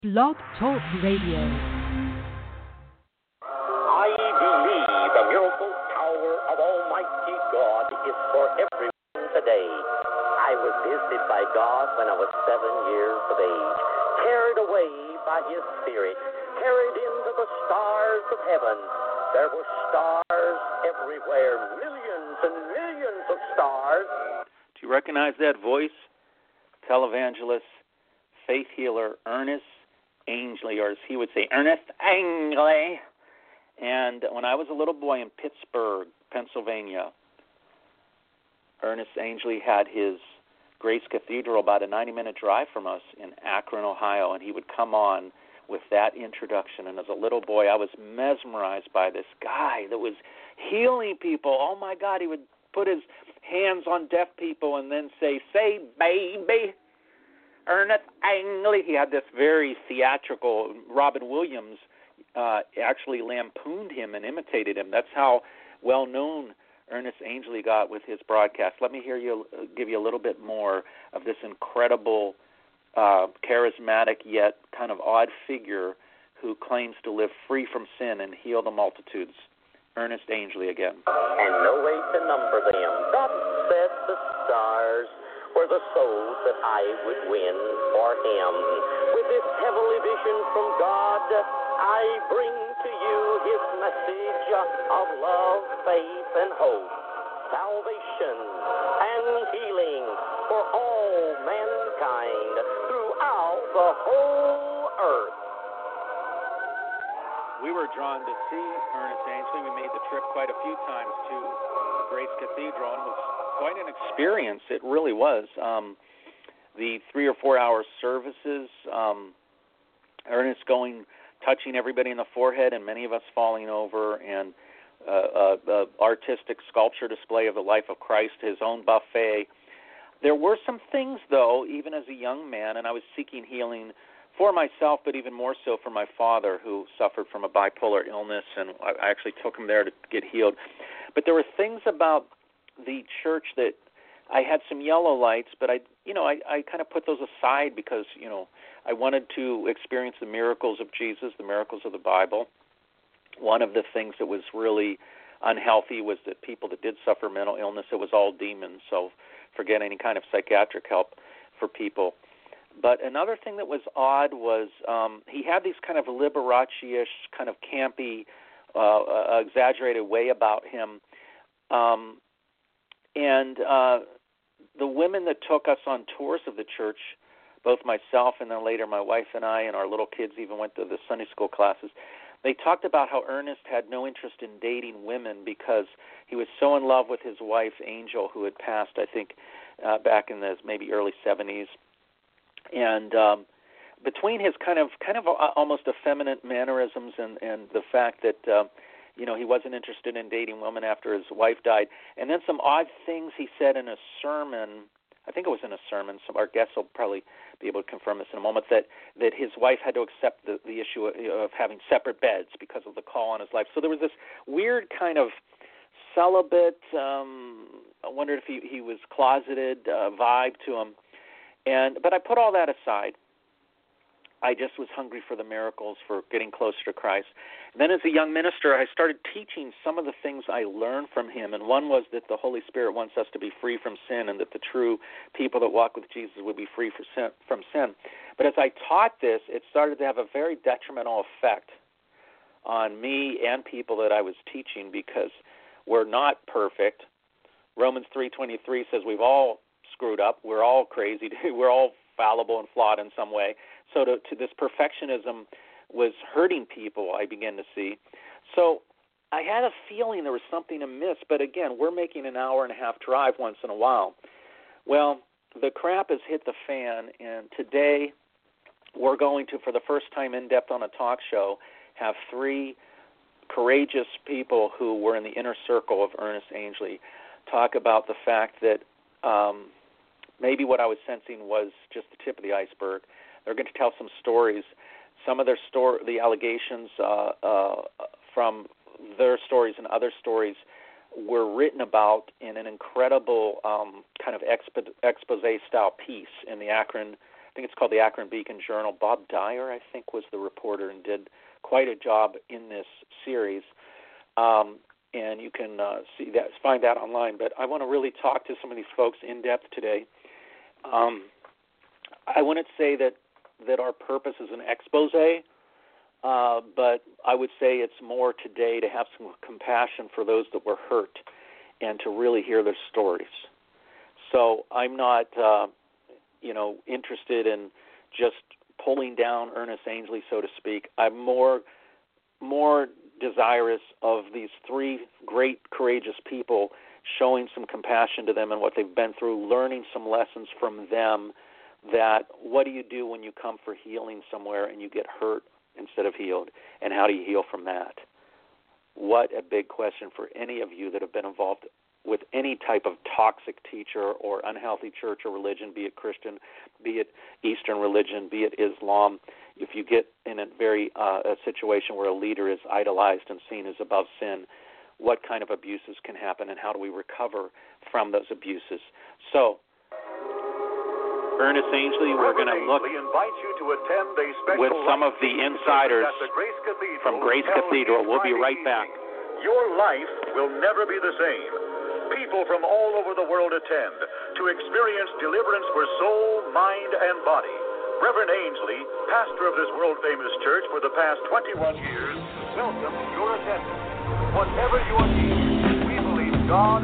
Blog Talk Radio. I believe the miracle power of Almighty God is for everyone today. I was visited by God when I was 7 years of age, carried away by His Spirit, carried into the stars of heaven. There were stars everywhere, millions and millions of stars. Do you recognize that voice? Televangelist, faith healer, Ernest Angley, or as he would say, Ernest Angley. And when I was a little boy in Pittsburgh, Pennsylvania, Ernest Angley had his Grace Cathedral about a 90-minute drive from us in Akron, Ohio, and he would come on with that introduction. And as a little boy, I was mesmerized by this guy that was healing people. Oh, my God, he would put his hands on deaf people and then say baby, Ernest Angley. He had this very theatrical, Robin Williams actually lampooned him and imitated him. That's how well known Ernest Angley got with his broadcast. Let me give you a little bit more of this incredible, charismatic yet kind of odd figure who claims to live free from sin and heal the multitudes. Ernest Angley again. And no way to number them. God said the stars were the souls that I would win for Him. With this heavenly vision from God, I bring to you His message of love, faith, and hope, salvation and healing for all mankind throughout the whole earth. We were drawn to see Ernest Angley. We made the trip quite a few times to Grace Cathedral, and it was quite an experience. It really was. The 3 or 4 hour services, Ernest touching everybody in the forehead, and many of us falling over, and artistic sculpture display of the life of Christ, his own buffet. There were some things, though, even as a young man, and I was seeking healing for myself, but even more so for my father, who suffered from a bipolar illness, and I actually took him there to get healed. But there were things about the church that I had some yellow lights, but I kind of put those aside because, I wanted to experience the miracles of Jesus, the miracles of the Bible. One of the things that was really unhealthy was that people that did suffer mental illness, it was all demons, so forget any kind of psychiatric help for people. But another thing that was odd was he had these kind of Liberace-ish, kind of campy, exaggerated way about him. And the women that took us on tours of the church, both myself and then later my wife and I and our little kids even went to the Sunday school classes, they talked about how Ernest had no interest in dating women because he was so in love with his wife, Angel, who had passed, I think, back in the maybe early 70s. And between his kind of almost effeminate mannerisms and the fact that he wasn't interested in dating women after his wife died, and then some odd things he said in a sermon. I think it was in a sermon. Our guests will probably be able to confirm this in a moment, that his wife had to accept the issue of having separate beds because of the call on his life. So there was this weird kind of celibate, I wondered if he was closeted vibe to him. But I put all that aside. I just was hungry for the miracles, for getting closer to Christ. And then as a young minister, I started teaching some of the things I learned from him, and one was that the Holy Spirit wants us to be free from sin and that the true people that walk with Jesus would be free from sin. But as I taught this, it started to have a very detrimental effect on me and people that I was teaching because we're not perfect. Romans 3:23 says we've all screwed up. We're all crazy. We're all fallible and flawed in some way. So to this perfectionism was hurting people, I began to see. So I had a feeling there was something amiss, but again, we're making an hour-and-a-half drive once in a while. Well, the crap has hit the fan, and today we're going to, for the first time in depth on a talk show, have 3 courageous people who were in the inner circle of Ernest Angley talk about the fact that maybe what I was sensing was just the tip of the iceberg. They're going to tell some stories. Some of the allegations from their stories and other stories were written about in an incredible kind of expose-style piece in the Akron think it's called the Akron Beacon Journal. Bob Dyer, I think, was the reporter and did quite a job in this series. And you can find that online. But I want to really talk to some of these folks in depth today. I wouldn't say that our purpose is an expose, but I would say it's more today to have some compassion for those that were hurt and to really hear their stories. So I'm not, interested in just pulling down Ernest Angley, so to speak. I'm more desirous of these three great, courageous people, showing some compassion to them and what they've been through, learning some lessons from them, that what do you do when you come for healing somewhere and you get hurt instead of healed, and how do you heal from that? What a big question for any of you that have been involved with any type of toxic teacher or unhealthy church or religion, be it Christian, be it Eastern religion, be it Islam. If you get in a situation where a leader is idolized and seen as above sin, what kind of abuses can happen and how do we recover from those abuses? So, Ernest Angley, we're going to look with some of the insiders from Grace Cathedral. We'll be right back. Your life will never be the same. People from all over the world attend to experience deliverance for soul, mind, and body. Reverend Angley, pastor of this world-famous church for the past 21 years, welcomes your attendance. Whatever your needs, we believe God.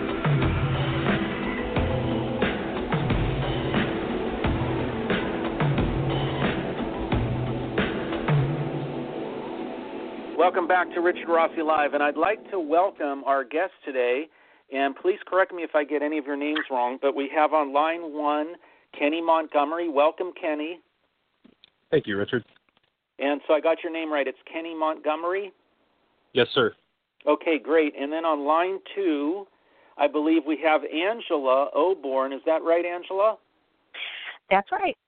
Welcome back to Richard Rossi Live, and I'd like to welcome our guest today, and please correct me if I get any of your names wrong, but we have on line one Kenny Montgomery. Welcome, Kenny. Thank you, Richard. And so I got your name right. It's Kenny Montgomery? Yes, sir. Okay, great. And then on line two, I believe we have Angela Oborn. Is that right, Angela? That's right.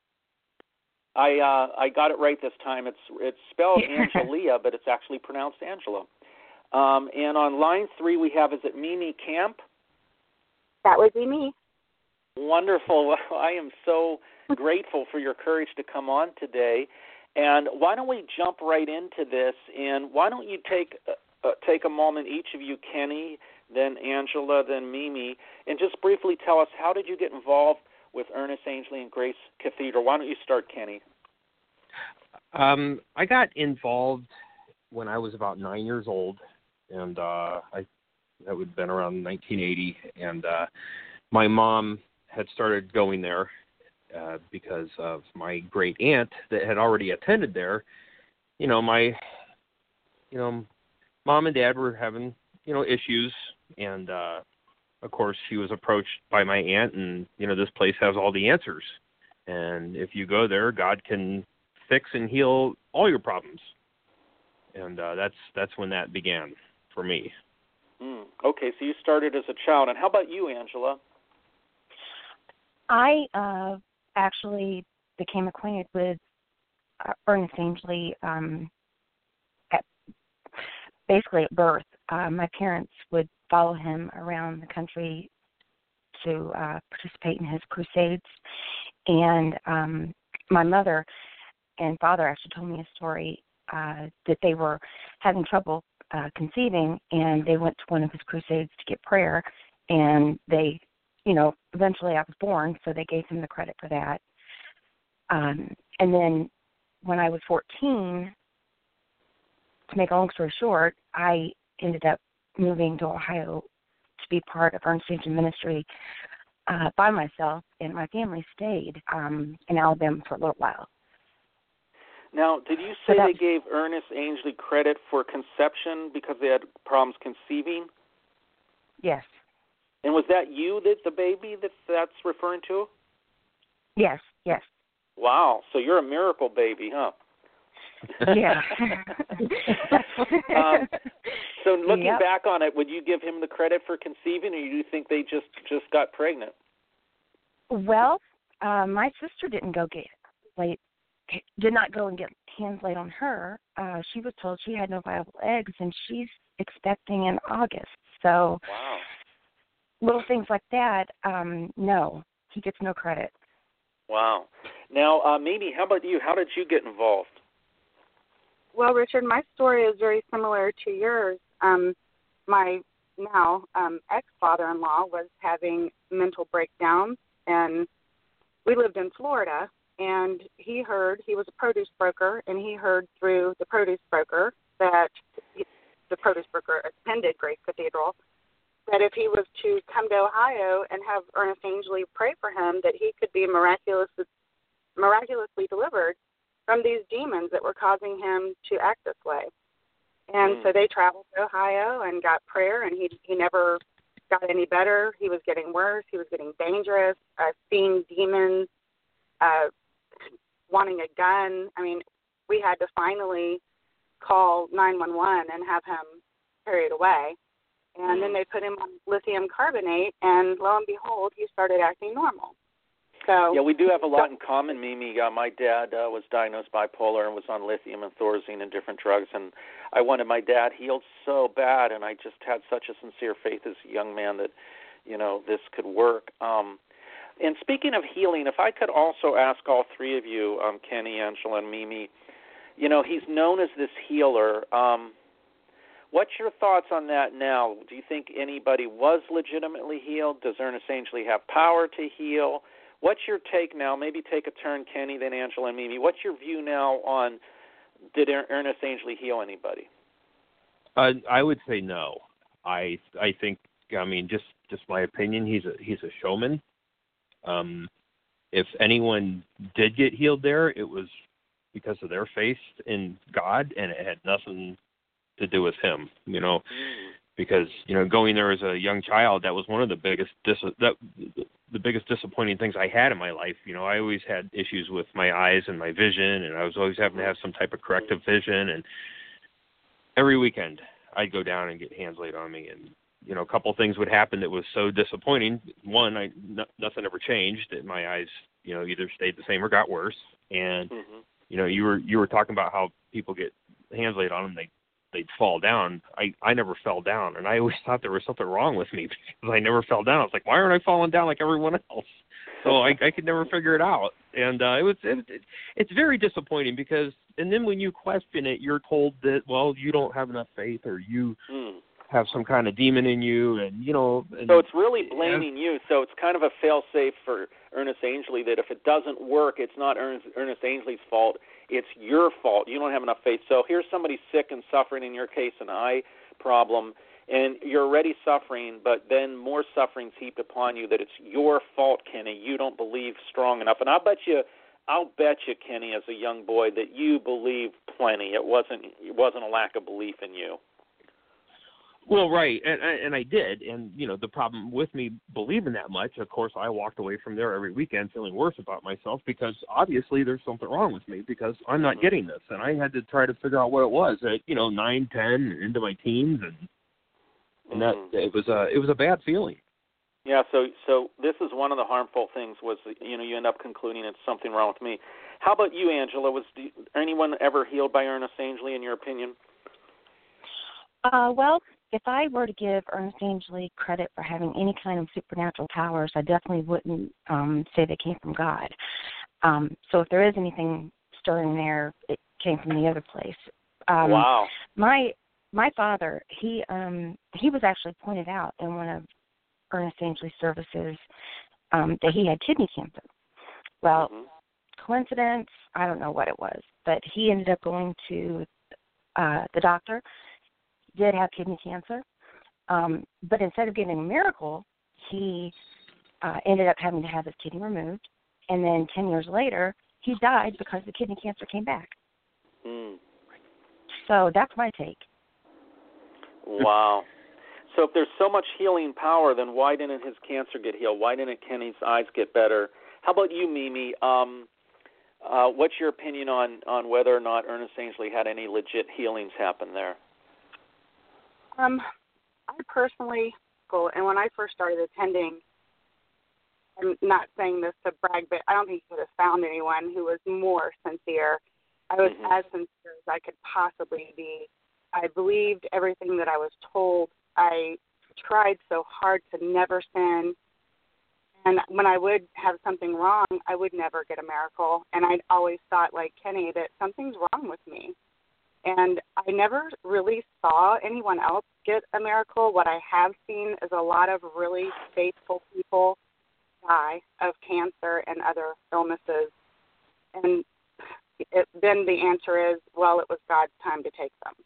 I got it right this time. It's spelled Angelia, but it's actually pronounced Angela. And on line three we have, is it Mimi Camp? That would be me. Wonderful. I am so grateful for your courage to come on today. And why don't we jump right into this? And why don't you take a moment, each of you, Kenny, then Angela, then Mimi, and just briefly tell us, how did you get involved with Ernest Angley and Grace Cathedral? Why don't you start, Kenny? I got involved when I was about 9 years old, and that would have been around 1980, and my mom had started going there because of my great aunt that had already attended there. My mom and dad were having, issues, and of course, she was approached by my aunt, and, this place has all the answers. And if you go there, God can fix and heal all your problems. And that's when that began for me. Okay, so you started as a child. And how about you, Angela? I actually became acquainted with Ernest Angley basically at birth. My parents would follow him around the country to participate in his crusades. And my mother and father actually told me a story that they were having trouble conceiving, and they went to one of his crusades to get prayer, and they, eventually I was born, so they gave him the credit for that. And then when I was 14, to make a long story short, I ended up moving to Ohio to be part of Ernest Angley Ministry by myself, and my family stayed in Alabama for a little while. Now, did you say they gave Ernest Angley credit for conception because they had problems conceiving? Yes. And was that you, the baby that's referring to? Yes, yes. Wow, so you're a miracle baby, huh? Yeah. So looking back on it, would you give him the credit for conceiving, or do you think they just got pregnant? Well, my sister did not go and get hands laid on her. She was told she had no viable eggs, and she's expecting in August. So wow. Little things like that, no, he gets no credit. Wow. Now, Mimi, how about you? How did you get involved? Well, Richard, my story is very similar to yours. My now ex-father-in-law was having mental breakdowns, and we lived in Florida, and he was a produce broker, and he heard through the produce broker that the produce broker attended Grace Cathedral, that if he was to come to Ohio and have Ernest Angley pray for him, that he could be miraculously delivered from these demons that were causing him to act this way. And so they traveled to Ohio and got prayer, and he never got any better. He was getting worse. He was getting dangerous, seeing demons, wanting a gun. I mean, we had to finally call 911 and have him carried away. And then they put him on lithium carbonate, and lo and behold, he started acting normal. So yeah, we do have a lot in common, Mimi. My dad was diagnosed bipolar and was on lithium and Thorazine and different drugs, and I wanted my dad healed so bad, and I just had such a sincere faith as a young man that, this could work. And speaking of healing, if I could also ask all three of you, Kenny, Angela, and Mimi, he's known as this healer. What's your thoughts on that now? Do you think anybody was legitimately healed? Does Ernest Angley have power to heal? What's your take now? Maybe take a turn, Kenny, then Angela and Mimi. What's your view now on did Ernest Angley heal anybody? I would say no. I think, just my opinion, he's a showman. If anyone did get healed there, it was because of their faith in God, and it had nothing to do with him, because, going there as a young child, that was one of the biggest disappointing things I had in my life. I always had issues with my eyes and my vision, and I was always having to have some type of corrective vision, and every weekend I'd go down and get hands laid on me, and a couple things would happen that was so disappointing. One, nothing ever changed. My eyes, either stayed the same or got worse. And you were talking about how people get hands laid on them, they'd fall down. I never fell down, and I always thought there was something wrong with me because I never fell down. I was like, why aren't I falling down like everyone else? So I could never figure it out, and it's very disappointing because, and then when you question it, you're told that, well, you don't have enough faith, or you have some kind of demon in you, and And, so it's really blaming you. So it's kind of a fail-safe for Ernest Angley that if it doesn't work, it's not Ernest Angley's fault. It's your fault. You don't have enough faith. So here's somebody sick and suffering, in your case, an eye problem, and you're already suffering, but then more suffering's heaped upon you that it's your fault, Kenny. You don't believe strong enough. And I'll bet you, Kenny, as a young boy, that you believed plenty. It wasn't a lack of belief in you. Well, right, and I did, and the problem with me believing that much, of course, I walked away from there every weekend feeling worse about myself because obviously there's something wrong with me because I'm not getting this, and I had to try to figure out what it was at 9, 10, into my teens, and that it was a bad feeling. Yeah, so this is one of the harmful things was you end up concluding it's something wrong with me. How about you, Angela? Was anyone ever healed by Ernest Angley, in your opinion? Well, if I were to give Ernest Angley credit for having any kind of supernatural powers, I definitely wouldn't say they came from God. So if there is anything stirring there, it came from the other place. Wow. My father, he was actually pointed out in one of Ernest Angley's services that he had kidney cancer. Well, coincidence, I don't know what it was, but he ended up going to the doctor. Did have kidney cancer, but instead of getting a miracle, he ended up having to have his kidney removed, and then 10 years later, he died because the kidney cancer came back. So that's my take. Wow. So if there's so much healing power, then why didn't his cancer get healed? Why didn't Kenny's eyes get better? How about you, Mimi? What's your opinion on whether or not Ernest Angley had any legit healings happen there? I personally, and when I first started attending, I'm not saying this to brag, but I don't think you could have found anyone who was more sincere. I was as sincere as I could possibly be. I believed everything that I was told. I tried so hard to never sin. And when I would have something wrong, I would never get a miracle. And I'd always thought, like Kenny, that something's wrong with me. And I never really saw anyone else get a miracle. What I have seen is a lot of really faithful people die of cancer and other illnesses. And then the answer is, well, it was God's time to take them.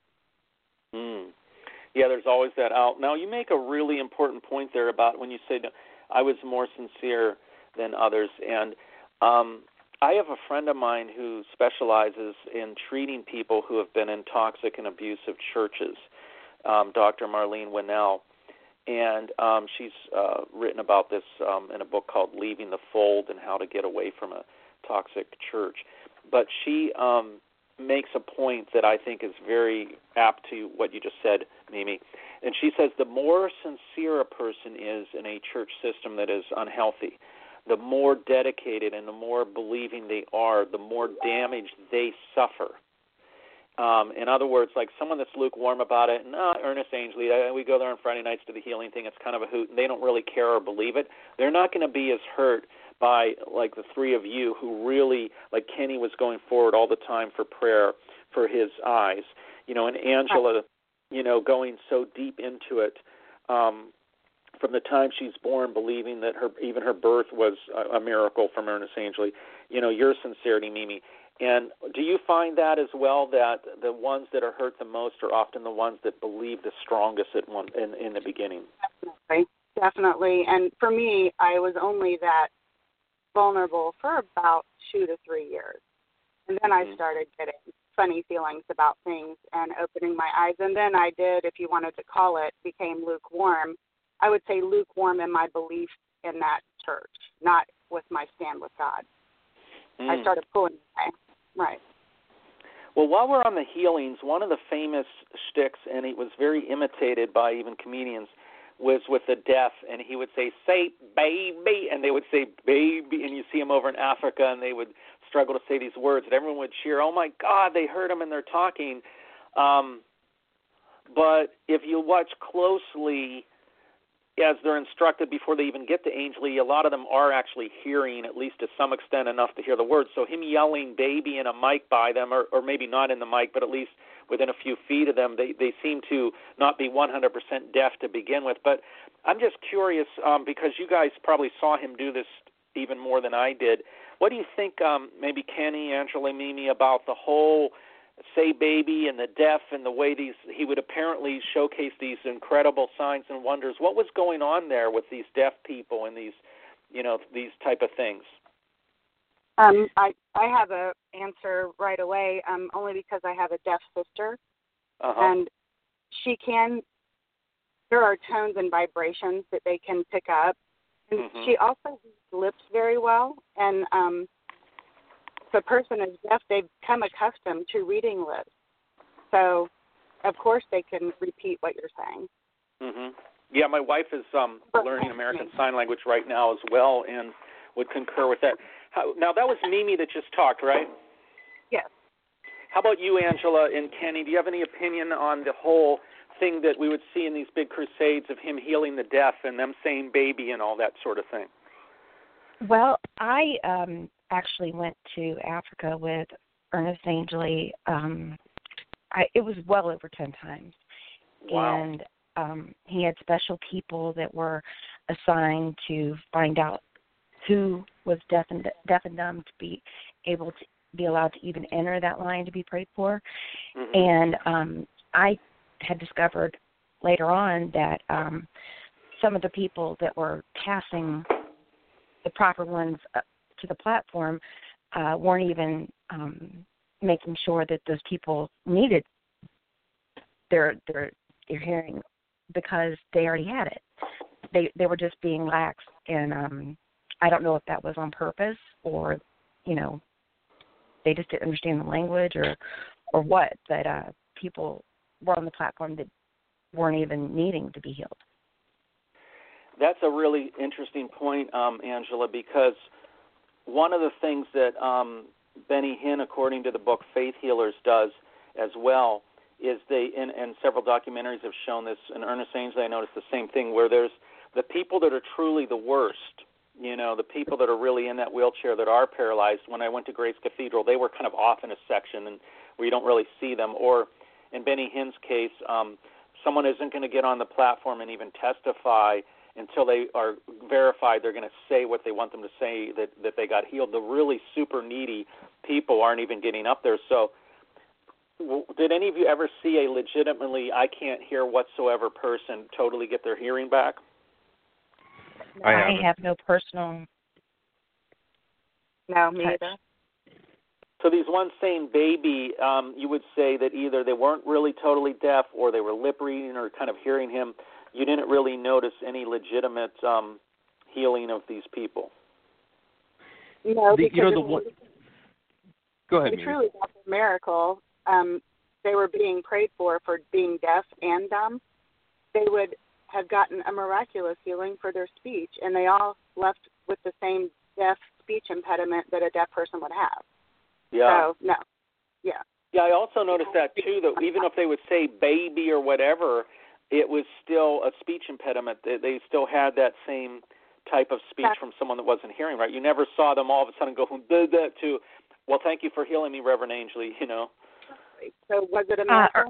Yeah, there's always that out. Now, you make a really important point there about when you say I was more sincere than others. And I have a friend of mine who specializes in treating people who have been in toxic and abusive churches, Dr. Marlene Winnell. And she's written about this in a book called Leaving the Fold and How to Get Away from a Toxic Church. But she makes a point that I think is very apt to what you just said, Mimi. And she says the more sincere a person is in a church system that is unhealthy, the more dedicated and the more believing they are, the more damage they suffer. In other words, like someone that's lukewarm about it, and Ernest Angley, we go there on Friday nights to the healing thing, it's kind of a hoot, and they don't really care or believe it, they're not going to be as hurt by, like, the three of you who really, like Kenny was going forward all the time for prayer for his eyes, and Angela, going so deep into it from the time she's born, believing that even her birth was a miracle from Ernest Angley, your sincerity, Mimi. And do you find that as well, that the ones that are hurt the most are often the ones that believe the strongest in the beginning? Definitely. And for me, I was only that vulnerable for about 2 to 3 years. And then I started getting funny feelings about things and opening my eyes. And then I did, if you wanted to call it, became lukewarm. I would say lukewarm in my belief in that church, not with my stand with God. I started pulling away. Right. Well, while we're on the healings, one of the famous shticks, and it was very imitated by even comedians, was with the deaf, and he would say baby, and they would say baby, and you see him over in Africa, and they would struggle to say these words, and everyone would cheer, oh my God, they heard him and they're talking. But if you watch closely, as they're instructed before they even get to Angley, a lot of them are actually hearing, at least to some extent, enough to hear the words. So him yelling baby in a mic by them, or maybe not in the mic, but at least within a few feet of them, they seem to not be 100% deaf to begin with. But I'm just curious, because you guys probably saw him do this even more than I did. What do you think, maybe Kenny, Angela, Mimi, about the whole say baby and the deaf and the way he would apparently showcase these incredible signs and wonders? What was going on there with these deaf people and these type of things? I have an answer right away, only because I have a deaf sister, and there are tones and vibrations that they can pick up, and she also reads lips very well, and if a person is deaf, they become accustomed to reading lips, so of course they can repeat what you're saying. Yeah, my wife is learning American Sign Language right now as well, and would concur with that. Now, that was Mimi that just talked, right? Yes. How about you, Angela and Kenny? Do you have any opinion on the whole thing that we would see in these big crusades of him healing the deaf and them saying baby and all that sort of thing? Well, I actually went to Africa with Ernest Angley. It was well over 10 times. Wow. And he had special people that were assigned to find out who was deaf and dumb to be able to be allowed to even enter that line to be prayed for. And I had discovered later on that some of the people that were passing the proper ones up to the platform weren't even making sure that those people needed their hearing because they already had it. They were just being lax, and I don't know if that was on purpose or, they just didn't understand the language or what, but people were on the platform that weren't even needing to be healed. That's a really interesting point, Angela, because one of the things that Benny Hinn, according to the book Faith Healers, does as well is and several documentaries have shown this, and Ernest Angley, I noticed the same thing, where there's the people that are truly the worst the people that are really in that wheelchair that are paralyzed. When I went to Grace Cathedral, they were kind of off in a section and where you don't really see them. Or in Benny Hinn's case, someone isn't going to get on the platform and even testify until they are verified they're going to say what they want them to say, that they got healed. The really super needy people aren't even getting up there. So did any of you ever see a legitimately I can't hear whatsoever person totally get their hearing back? I have no personal. No, me either. So these ones saying baby, you would say that either they weren't really totally deaf or they were lip reading or kind of hearing him. You didn't really notice any legitimate healing of these people. No, because Go ahead. It truly was a miracle. They were being prayed for being deaf and dumb. They would have gotten a miraculous healing for their speech, and they all left with the same deaf speech impediment that a deaf person would have. Yeah. So, no. Yeah. Yeah, I also noticed that, too, that even if they would say baby or whatever, it was still a speech impediment. They still had that same type of speech from someone that wasn't hearing right. You never saw them all of a sudden go from that to, well, thank you for healing me, Reverend Angley, So was it a miracle?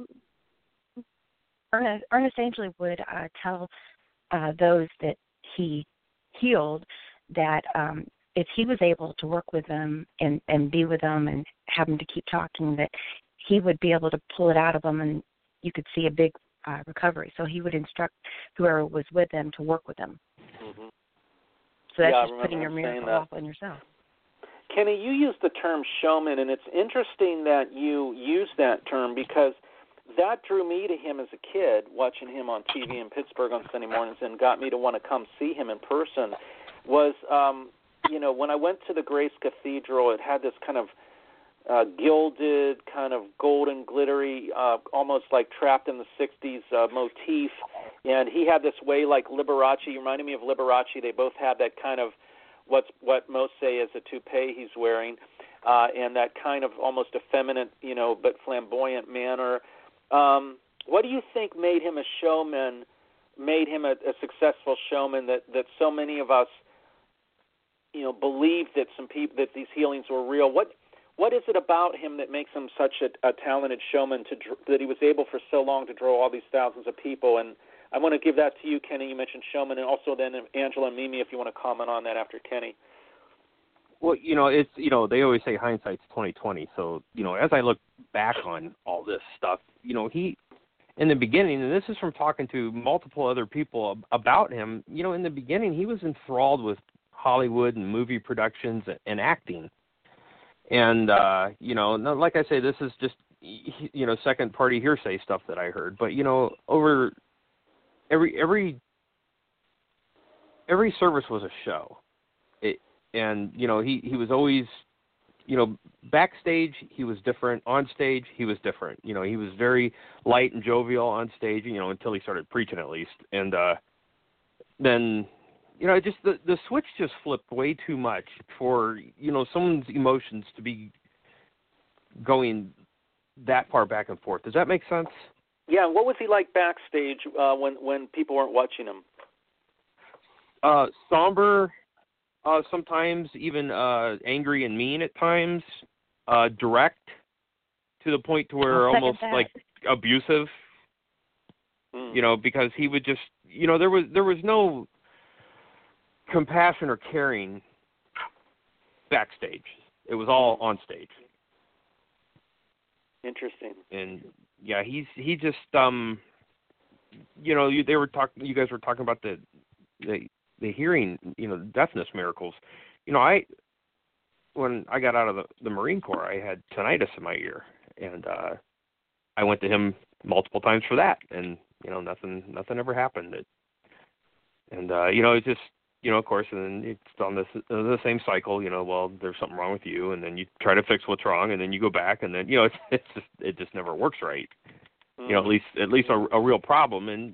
Ernest Angley would tell those that he healed that if he was able to work with them and be with them and have them to keep talking, that he would be able to pull it out of them and you could see a big recovery. So he would instruct whoever was with them to work with them. Mm-hmm. So that's just putting your miracle off on yourself. Kenny, you used the term showman, and it's interesting that you use that term because that drew me to him as a kid, watching him on TV in Pittsburgh on Sunday mornings, and got me to want to come see him in person. Was, when I went to the Grace Cathedral, it had this kind of gilded, kind of golden, glittery, almost like Trapped in the 60s motif. And he had this way like Liberace. He reminded me of Liberace. They both had that kind of what most say is a toupee he's wearing, and that kind of almost effeminate, but flamboyant manner. What do you think made him a showman, made him a successful showman that so many of us, believed that that these healings were real? What is it about him that makes him such a talented showman that he was able for so long to draw all these thousands of people? And I want to give that to you, Kenny. You mentioned showman, and also then Angela and Mimi, if you want to comment on that after Kenny. Well, it's they always say hindsight's 20/20. So as I look back on all this stuff, he in the beginning, and this is from talking to multiple other people about him. In the beginning, he was enthralled with Hollywood and movie productions and acting. And like I say, this is just second party hearsay stuff that I heard. But over every service was a show. He was always, backstage he was different. On stage he was different. He was very light and jovial on stage, until he started preaching at least. And then, just the switch just flipped way too much for, someone's emotions to be going that far back and forth. Does that make sense? Yeah, and what was he like backstage when people weren't watching him? Somber, sometimes even angry and mean at times, direct to the point to where almost like abusive. Because he would just, there was no compassion or caring backstage. It was all on stage. Interesting. And yeah, he just you guys were talking about the hearing, deafness miracles. When I got out of the Marine Corps, I had tinnitus in my ear, and I went to him multiple times for that, and nothing ever happened. It's just, of course, and then it's on the same cycle. Well, there's something wrong with you, and then you try to fix what's wrong, and then you go back, and then it just never works right. Mm-hmm. At least a real problem, and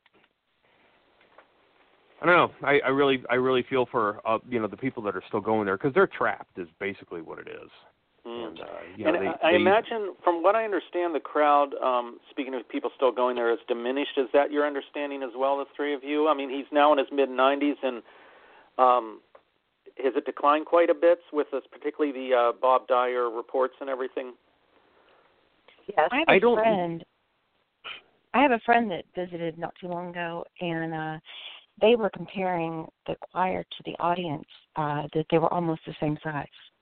I don't know. I really feel for the people that are still going there, because they're trapped is basically what it is. Mm. And, I imagine, from what I understand, the crowd, speaking of people still going there, is diminished. Is that your understanding as well, the three of you? I mean, he's now in his mid-90s, and has it declined quite a bit with this, particularly the Bob Dyer reports and everything? Yes. I have a friend that visited not too long ago, and they were comparing the choir to the audience, that they were almost the same size.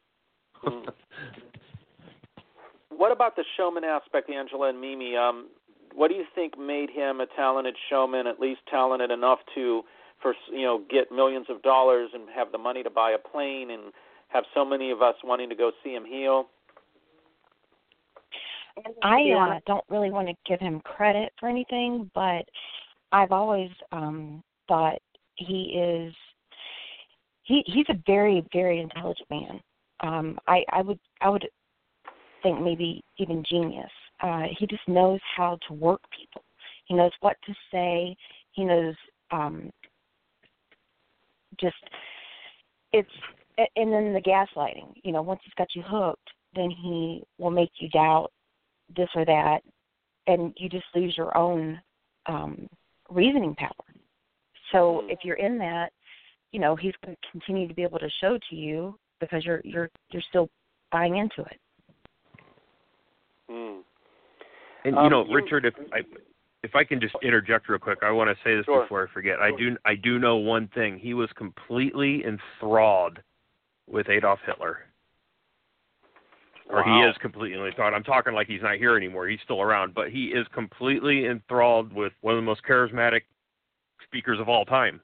What about the showman aspect, Angela and Mimi? What do you think made him a talented showman, at least talented enough to, get millions of dollars and have the money to buy a plane and have so many of us wanting to go see him heal? I don't really want to give him credit for anything, but I've always thought he's a very, very intelligent man. I would think maybe even genius. He just knows how to work people. He knows what to say. He knows and then the gaslighting. Once he's got you hooked, then he will make you doubt this or that, and you just lose your own reasoning power. So if you're in that, he's going to continue to be able to show to you because you're still buying into it. And Richard, if I can just interject real quick, I want to say this before I forget. I do know one thing. He was completely enthralled with Adolf Hitler. Or he is completely enthralled. I'm talking like he's not here anymore. He's still around, but he is completely enthralled with one of the most charismatic speakers of all time.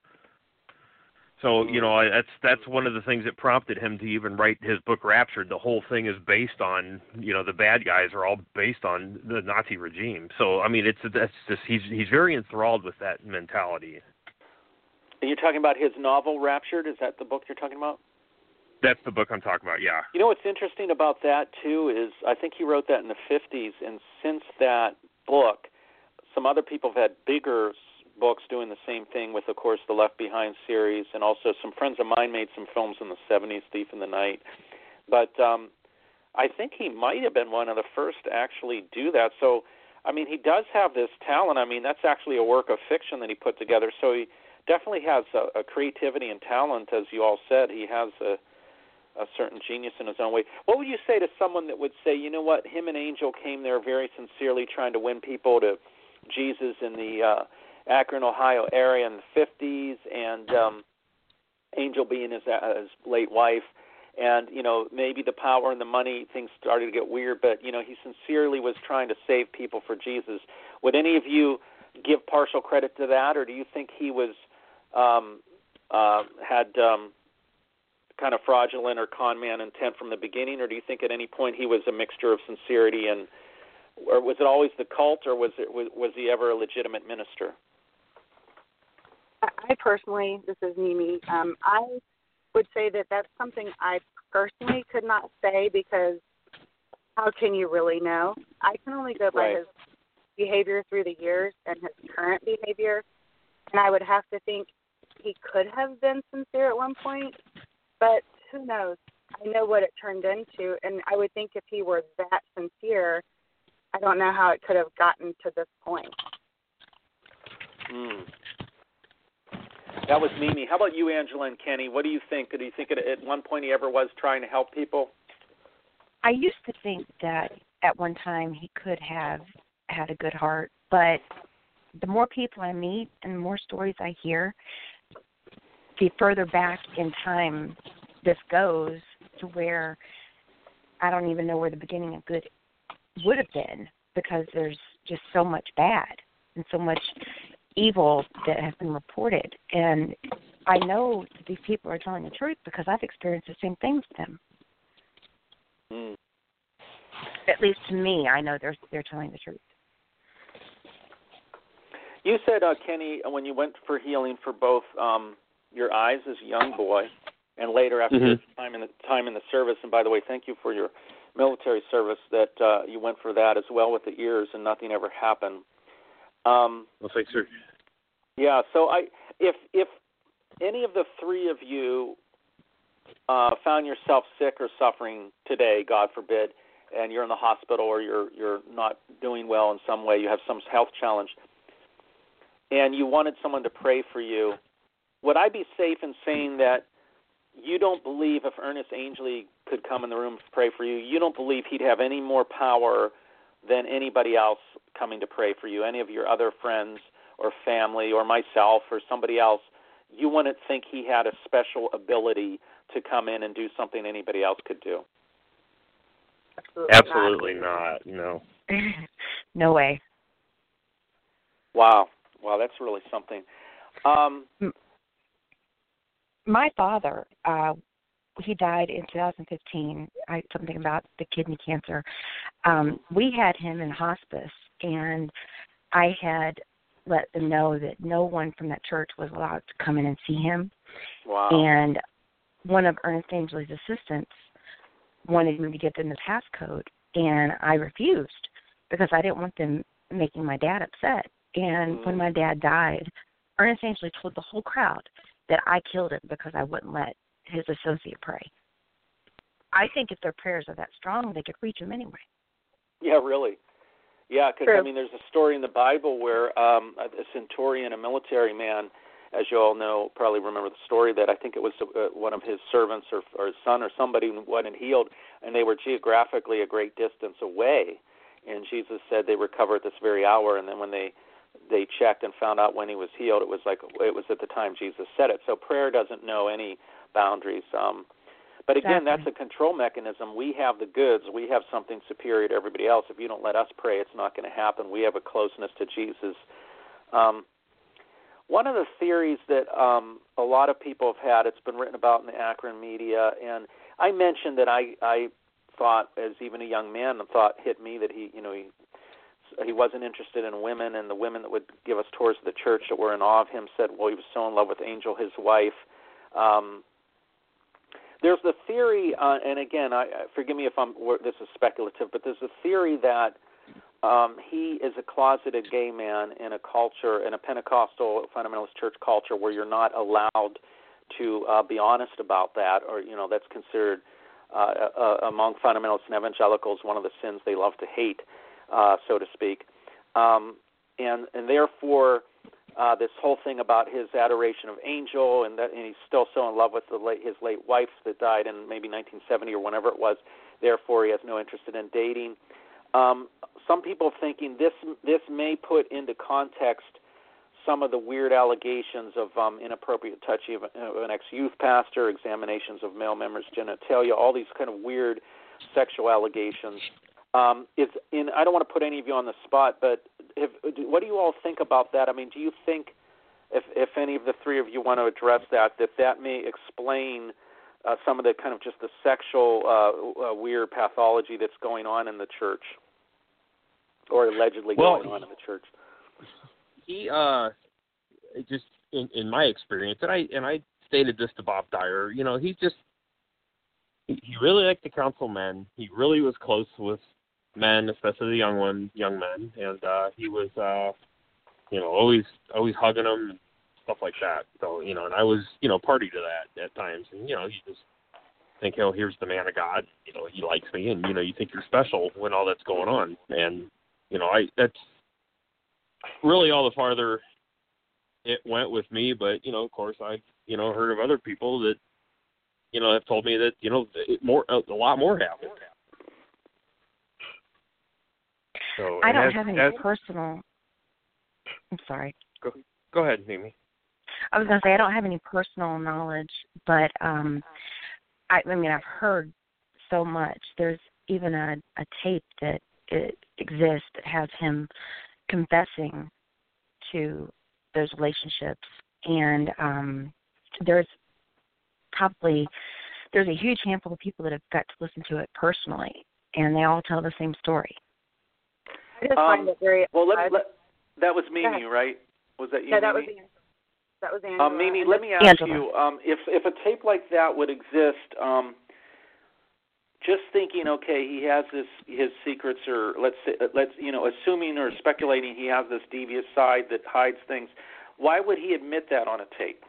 So, that's one of the things that prompted him to even write his book Raptured. The whole thing is based on, the bad guys are all based on the Nazi regime. So, I mean, he's very enthralled with that mentality. And you're talking about his novel Raptured? Is that the book you're talking about? That's the book I'm talking about, yeah. What's interesting about that, too, is I think he wrote that in the 50s, and since that book, some other people have had bigger books doing the same thing with, of course, the Left Behind series, and also some friends of mine made some films in the 70s, Thief in the Night. But I think he might have been one of the first to actually do that. So, I mean, he does have this talent. I mean, that's actually a work of fiction that he put together. So he definitely has a creativity and talent, as you all said. He has a certain genius in his own way. What would you say to someone that would say, you know what, him and Angel came there very sincerely trying to win people to Jesus in the Akron, Ohio area in the 50s, and Angel being his late wife, and, maybe the power and the money, things started to get weird, but, he sincerely was trying to save people for Jesus. Would any of you give partial credit to that, or do you think he was had kind of fraudulent or con man intent from the beginning, or do you think at any point he was a mixture of sincerity or was it always the cult, or was he ever a legitimate minister? I personally, this is Mimi, I would say that that's something I personally could not say, because how can you really know? I can only go by his behavior through the years and his current behavior, and I would have to think he could have been sincere at one point, but who knows? I know what it turned into, and I would think if he were that sincere, I don't know how it could have gotten to this point. That was Mimi. How about you, Angela and Kenny? What do you think? Do you think at one point he ever was trying to help people? I used to think that at one time he could have had a good heart, but the more people I meet and the more stories I hear, the further back in time this goes, to where I don't even know where the beginning of good would have been, because there's just so much bad and so much evil that has been reported. And I know that these people are telling the truth because I've experienced the same things with them. At least to me, I know they're telling the truth. You said, Kenny, when you went for healing for both your eyes as a young boy and later after your time in the service, and by the way, thank you for your military service, that you went for that as well with the ears and nothing ever happened. Well, thanks, sir. Yeah, so if any of the three of you found yourself sick or suffering today, God forbid, and you're in the hospital or you're not doing well in some way, you have some health challenge, and you wanted someone to pray for you, would I be safe in saying that you don't believe if Ernest Angley could come in the room to pray for you, you don't believe he'd have any more power than anybody else coming to pray for you, any of your other friends or family or myself or somebody else. You wouldn't think he had a special ability to come in and do something anybody else could do. Absolutely not. No. No way. Wow, that's really something. My father, he died in 2015. Something about the kidney cancer. We had him in hospice, and I had let them know that no one from that church was allowed to come in and see him. Wow. And one of Ernest Angley's assistants wanted me to give them the passcode, and I refused because I didn't want them making my dad upset. And when my dad died, Ernest Angley told the whole crowd that I killed him because I wouldn't let his associate pray. I think if their prayers are that strong, they could reach him anyway. Yeah, really. Yeah, because, I mean, there's a story in the Bible where a centurion, a military man, as you all know, probably remember the story, that I think it was one of his servants or his son or somebody wasn't healed, and they were geographically a great distance away. And Jesus said they recover at this very hour, and then when they checked and found out when he was healed, it was at the time Jesus said it. So prayer doesn't know any boundaries. But again, that's a control mechanism. We have the goods. We have something superior to everybody else. If you don't let us pray, it's not going to happen. We have a closeness to Jesus. One of the theories that a lot of people have had, it's been written about in the Akron media, and I mentioned that I thought, as even a young man, the thought hit me that he wasn't interested in women, and the women that would give us tours of the church that were in awe of him said, well, he was so in love with Angel, his wife. There's the theory, and again, forgive me if this is speculative, but there's a theory that he is a closeted gay man in a culture, in a Pentecostal fundamentalist church culture, where you're not allowed to be honest about that, or that's considered among fundamentalists and evangelicals one of the sins they love to hate, so to speak, and therefore. This whole thing about his adoration of Angel, and he's still so in love with his late wife that died in maybe 1970 or whenever it was. Therefore, he has no interest in dating. Some people thinking this may put into context some of the weird allegations of inappropriate touching of an ex-youth pastor, examinations of male members' genitalia, all these kind of weird sexual allegations. I don't want to put any of you on the spot, but what do you all think about that? I mean, do you think, if any of the three of you want to address that may explain some of the kind of just the sexual weird pathology that's going on in the church, or allegedly going on in the church? He just in my experience, and I stated this to Bob Dyer, he really liked to counsel men. He really was close with men, especially the young men, and he was, always hugging them and stuff like that. So, and I was, party to that at times, and you just think, here's the man of God, he likes me, and you think you're special when all that's going on, and that's really all the farther it went with me. But of course, I've heard of other people that have told me that a lot more happened. So, I don't have any personal. I'm sorry. Go ahead, Mimi. I was going to say I don't have any personal knowledge, but I mean I've heard so much. There's even a tape that exists that has him confessing to those relationships, and there's a huge handful of people that have got to listen to it personally, and they all tell the same story. I just find it very that was Mimi, right? Was that you? Yeah, Mimi? that was Angela. Mimi, let me ask you, if a tape like that would exist, just thinking, okay, he has his secrets, or let's assuming or speculating he has this devious side that hides things, why would he admit that on a tape?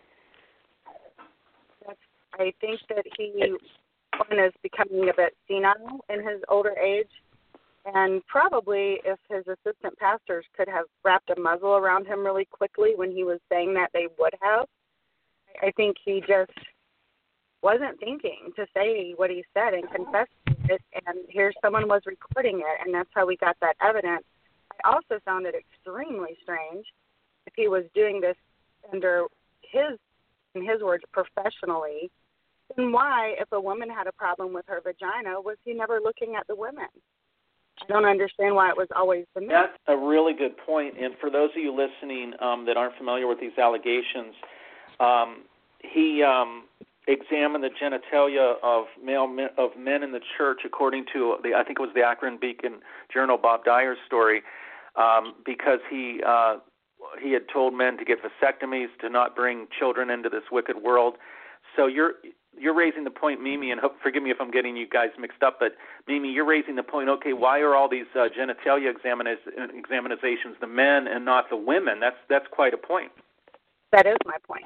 I think that he is becoming a bit senile in his older age. And probably if his assistant pastors could have wrapped a muzzle around him really quickly when he was saying that, they would have. I think he just wasn't thinking to say what he said and confess it, and here someone was recording it, and that's how we got that evidence. I also found it extremely strange if he was doing this under in his words, professionally, then why, if a woman had a problem with her vagina, was he never looking at the women? I don't understand why it was always the men. That's a really good point. And for those of you listening that aren't familiar with these allegations, he examined the genitalia of men in the church, according to I think it was the Akron Beacon Journal, Bob Dyer's story, because he had told men to get vasectomies, to not bring children into this wicked world. So you're raising the point, Mimi, and forgive me if I'm getting you guys mixed up, but Mimi, you're raising the point, okay, why are all these genitalia examinations the men and not the women? That's quite a point. That is my point.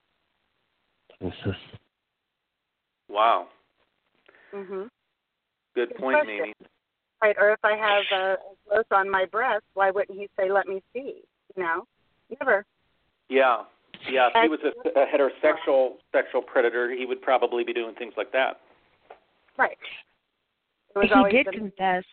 Wow. Mhm. Good point, Mimi. Right, or if I have a growth on my breast, why wouldn't he say, let me see? Never. Yeah. If he was a heterosexual sexual predator, he would probably be doing things like that. Right. He did confess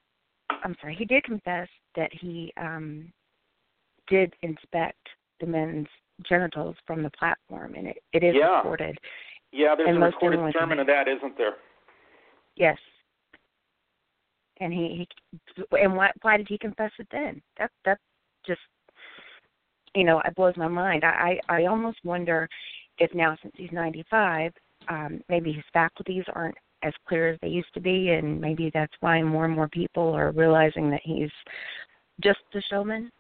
that he did inspect the men's genitals from the platform, and it is recorded. Yeah, there's a recorded sermon of that, isn't there? Yes. And why did he confess it then? That just, it blows my mind. I almost wonder if now, since he's 95, maybe his faculties aren't as clear as they used to be, and maybe that's why more and more people are realizing that he's just a showman.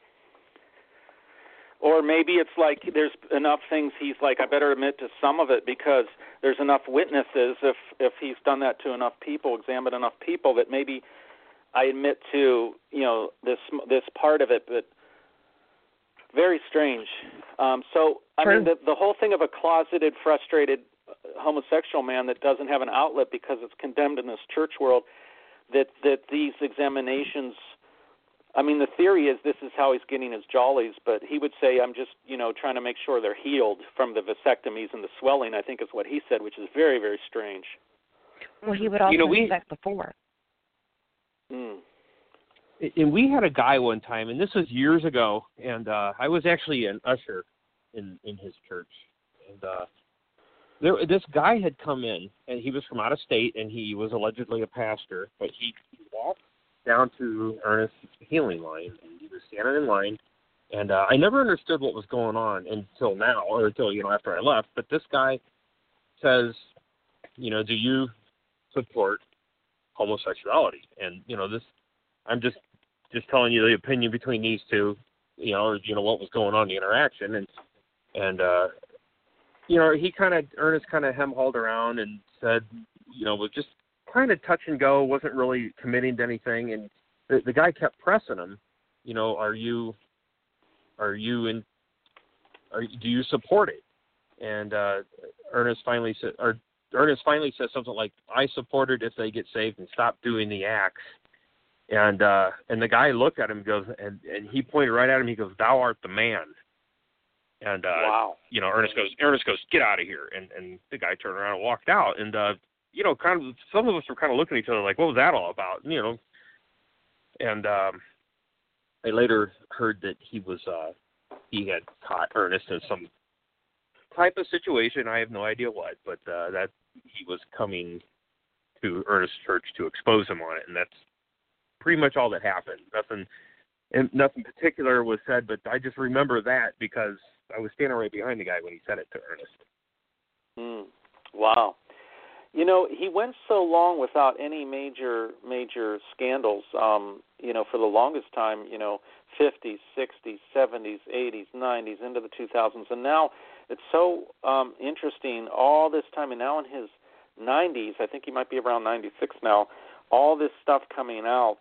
Or maybe it's like there's enough things he's like, I better admit to some of it because there's enough witnesses. If he's done that to enough people, examined enough people, that maybe I admit to this part of it. But very strange. I mean, the whole thing of a closeted, frustrated homosexual man that doesn't have an outlet because it's condemned in this church world. That these examinations. I mean, the theory is this is how he's getting his jollies, but he would say, I'm just, trying to make sure they're healed from the vasectomies and the swelling, I think is what he said, which is very, very strange. Well, he would also inspect before. And we had a guy one time, and this was years ago, and I was actually an usher in his church. And this guy had come in, and he was from out of state, and he was allegedly a pastor, but he walked down to Ernest's healing line, and he was standing in line, and I never understood what was going on until now, or until, after I left, but this guy says, do you support homosexuality? And, I'm just telling you the opinion between these two, or, what was going on in the interaction, and Ernest kind of hem-hauled around and said, was just kind of touch and go, wasn't really committing to anything, and the guy kept pressing him. Do you support it? And Ernest finally said something like, I support it if they get saved and stop doing the acts. And the guy looked at him and goes, and he pointed right at him. He goes, "Thou art the man." And wow. Ernest goes, "Get out of here!" And the guy turned around and walked out. And kind of some of us were kind of looking at each other like, what was that all about? And I later heard that he had caught Ernest in some type of situation. I have no idea what, but that he was coming to Ernest's church to expose him on it, and that's pretty much all that happened. Nothing particular was said, but I just remember that because I was standing right behind the guy when he said it to Ernest. Wow. He went so long without any major scandals, for the longest time, 50s, 60s, 70s, 80s, 90s, into the 2000s. And now it's so interesting all this time, and now in his 90s, I think he might be around 96 now, all this stuff coming out.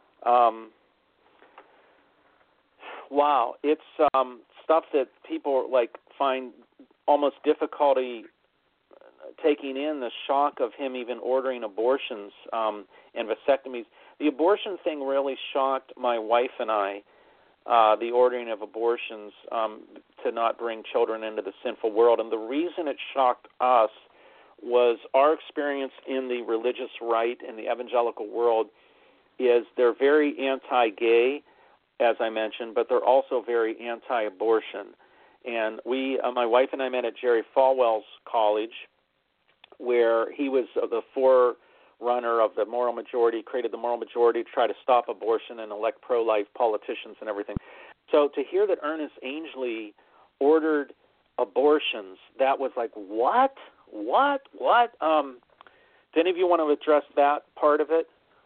Wow, it's stuff that people find almost difficulty taking in, the shock of him even ordering abortions and vasectomies. The abortion thing really shocked my wife and I, the ordering of abortions to not bring children into the sinful world. And the reason it shocked us was our experience in the religious right in the evangelical world is they're very anti-gay, as I mentioned, but they're also very anti-abortion. And my wife and I met at Jerry Falwell's college, where he was the forerunner of the moral majority, created the moral majority to try to stop abortion and elect pro-life politicians and everything. So to hear that Ernest Angley ordered abortions, that was like, what? Do any of you want to address that part of it?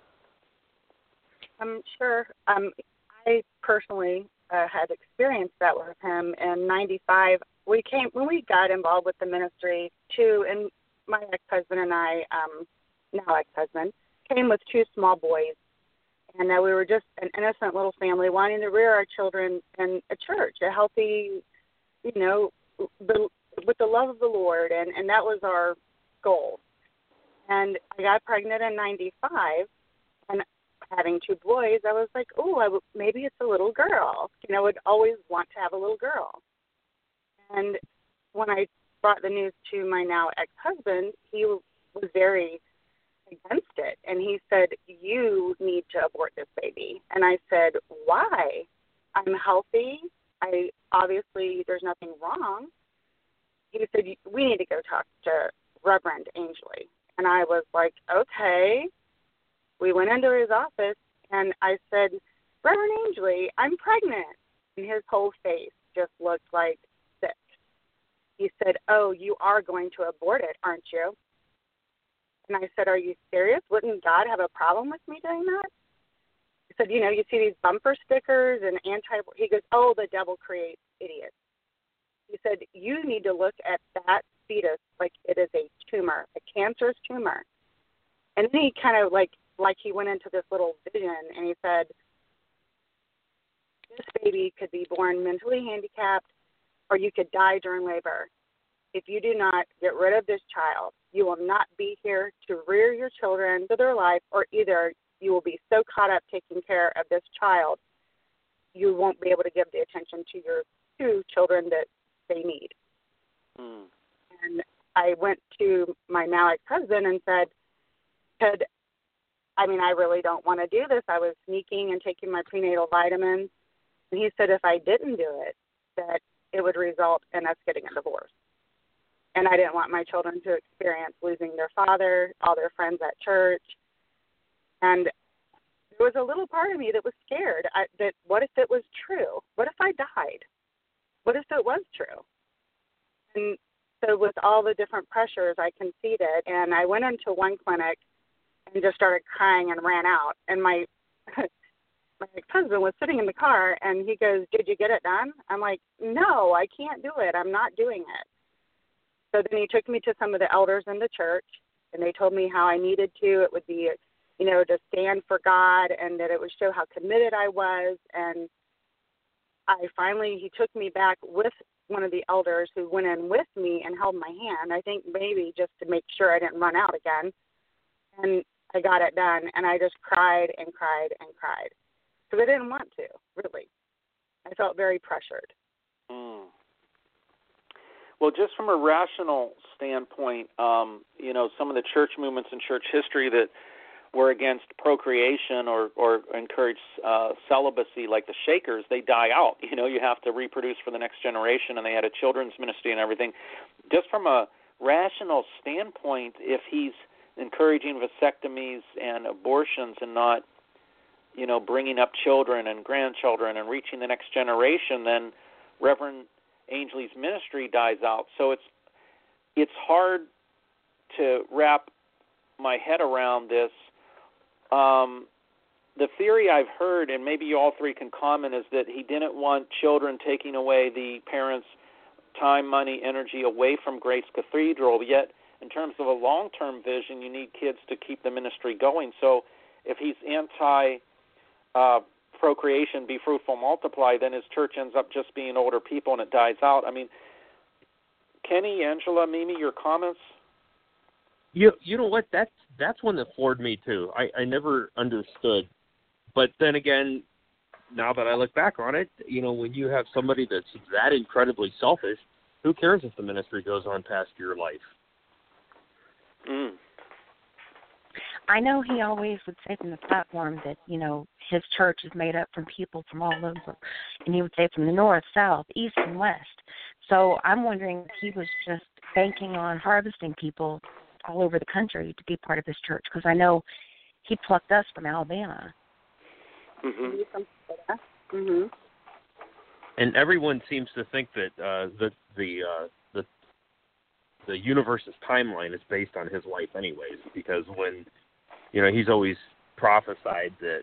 Sure. I personally had experienced that with him in '95. When we got involved with the ministry too, and my ex-husband and I, now ex-husband, came with 2 small boys, and we were just an innocent little family wanting to rear our children in a church, a healthy, with the love of the Lord, and that was our goal. And I got pregnant in '95, and having 2 boys, I was like, maybe it's a little girl. I would always want to have a little girl. And when I brought the news to my now ex-husband, he was very against it. And he said, you need to abort this baby. And I said, why? I'm healthy. Obviously, there's nothing wrong. He said, we need to go talk to Reverend Angley. And I was like, okay. We went into his office, and I said, Reverend Angley, I'm pregnant. And his whole face just looked like sick. He said, oh, you are going to abort it, aren't you? And I said, are you serious? Wouldn't God have a problem with me doing that? He said, you see these bumper stickers and he goes, oh, the devil creates idiots. He said, you need to look at that fetus like it is a tumor, a cancerous tumor. And then he kind of like he went into this little vision, and he said, this baby could be born mentally handicapped, or you could die during labor. If you do not get rid of this child, you will not be here to rear your children to their life, or either you will be so caught up taking care of this child, you won't be able to give the attention to your 2 children that they need. And I went to my now ex-husband and said, I really don't want to do this. I was sneaking and taking my prenatal vitamins. And he said if I didn't do it, that it would result in us getting a divorce. And I didn't want my children to experience losing their father, all their friends at church. And there was a little part of me that was scared that what if it was true? What if I died? What if it was true? And so with all the different pressures, I conceded. And I went into one clinic and just started crying and ran out. And my ex-husband was sitting in the car, and he goes, did you get it done? I'm like, no, I can't do it. I'm not doing it. So then he took me to some of the elders in the church, and they told me how I needed to. It would be, to stand for God, and that it would show how committed I was. And he took me back with one of the elders who went in with me and held my hand, I think maybe just to make sure I didn't run out again. And I got it done, and I just cried and cried and cried. Because I didn't want to, really. I felt very pressured. Well, just from a rational standpoint, some of the church movements in church history that were against procreation or encouraged celibacy, like the Shakers, they die out. You have to reproduce for the next generation, and they had a children's ministry and everything. Just from a rational standpoint, if he's encouraging vasectomies and abortions and not, bringing up children and grandchildren and reaching the next generation, then Reverend Angley's ministry dies out. So it's hard to wrap my head around this. The theory I've heard, and maybe you all 3 can comment, is that he didn't want children taking away the parents' time, money, energy away from Grace Cathedral, yet in terms of a long-term vision, you need kids to keep the ministry going. So if he's anti-procreation, be fruitful, multiply, then his church ends up just being older people and it dies out. I mean, Kenny, Angela, Mimi, your comments? You know what? That's one that floored me too. I never understood. But then again, now that I look back on it, when you have somebody that's that incredibly selfish, who cares if the ministry goes on past your life? Mm. I know he always would say from the platform that, his church is made up from people from all over. And he would say from the north, south, east, and west. So I'm wondering if he was just banking on harvesting people all over the country to be part of his church, because I know he plucked us from Alabama. Mm-hmm. Mm-hmm. And everyone seems to think that the universe's timeline is based on his life anyways, because when, he's always prophesied that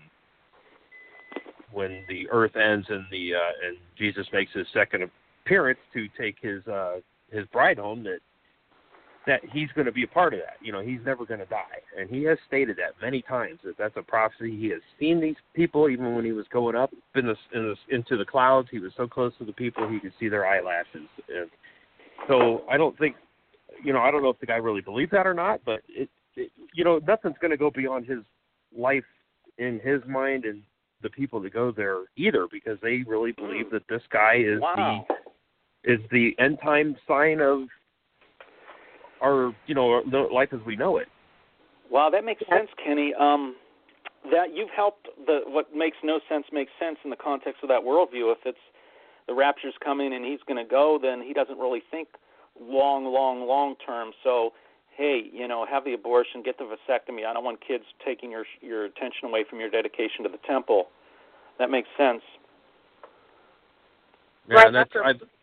when the earth ends and and Jesus makes his second appearance to take his bride home, that he's going to be a part of that. He's never going to die, and he has stated that many times, that that's a prophecy. He has seen these people even when he was going up into the clouds. He was so close to the people he could see their eyelashes. And so I don't think, I don't know if the guy really believes that or not, but it nothing's going to go beyond his life in his mind and the people that go there either, because they really believe that this guy is the end time sign of our, the life as we know it. Wow, that makes sense, Kenny. That you've helped what makes no sense make sense in the context of that worldview. If it's the rapture's coming and he's going to go, then he doesn't really think long term. So, hey, have the abortion, get the vasectomy. I don't want kids taking your attention away from your dedication to the temple. That makes sense. Yeah, Right and that's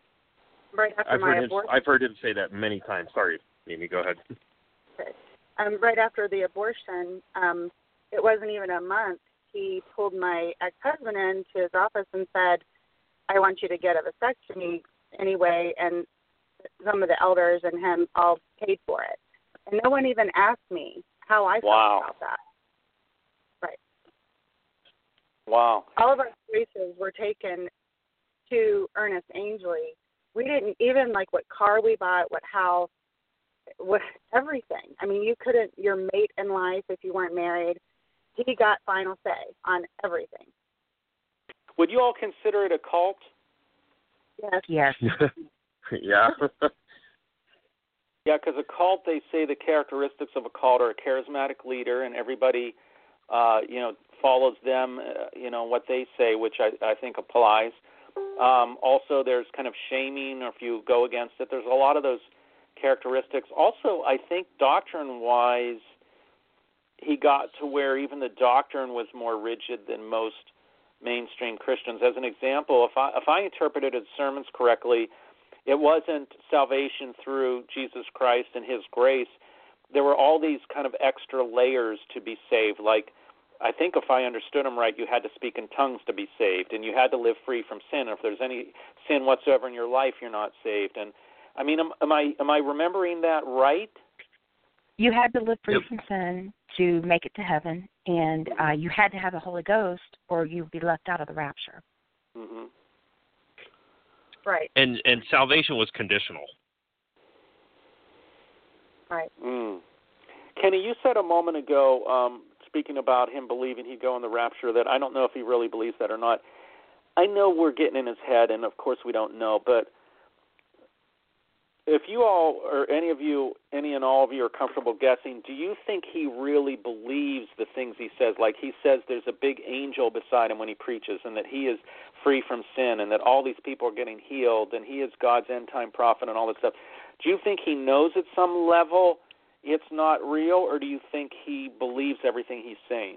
I've heard him say that many times. Sorry, Amy, go ahead. Okay. Right after the abortion, it wasn't even a month, he pulled my ex-husband into his office and said, I want you to get a vasectomy anyway, and some of the elders and him all paid for it. And no one even asked me how I felt about that. Right. Wow. All of our choices were taken to Ernest Angley. We didn't even like what car we bought, what house, what everything. I mean, you couldn't, your mate in life, if you weren't married, he got final say on everything. Would you all consider it a cult? Yes. Yeah. Yeah, because a cult, they say the characteristics of a cult are a charismatic leader, and everybody, follows them, what they say, which I think applies. Also, there's kind of shaming, or if you go against it, there's a lot of those characteristics. Also, I think doctrine-wise, he got to where even the doctrine was more rigid than most mainstream Christians. As an example, if I interpreted his sermons correctly, it wasn't salvation through Jesus Christ and his grace. There were all these kind of extra layers to be saved. Like, I think if I understood him right, you had to speak in tongues to be saved, and you had to live free from sin. If there's any sin whatsoever in your life, you're not saved. And I mean, am I remembering that right? You had to live free from sin to make it to heaven, and you had to have the Holy Ghost, or you'd be left out of the rapture. Mm-hmm. Right. And salvation was conditional. Right. Mm. Kenny, you said a moment ago, speaking about him believing he'd go in the rapture, that I don't know if he really believes that or not. I know we're getting in his head, and of course we don't know, but if you all, or any and all of you are comfortable guessing, do you think he really believes the things he says? Like he says there's a big angel beside him when he preaches, and that he is free from sin, and that all these people are getting healed, and he is God's end-time prophet and all that stuff. Do you think he knows at some level it's not real, or do you think he believes everything he's saying?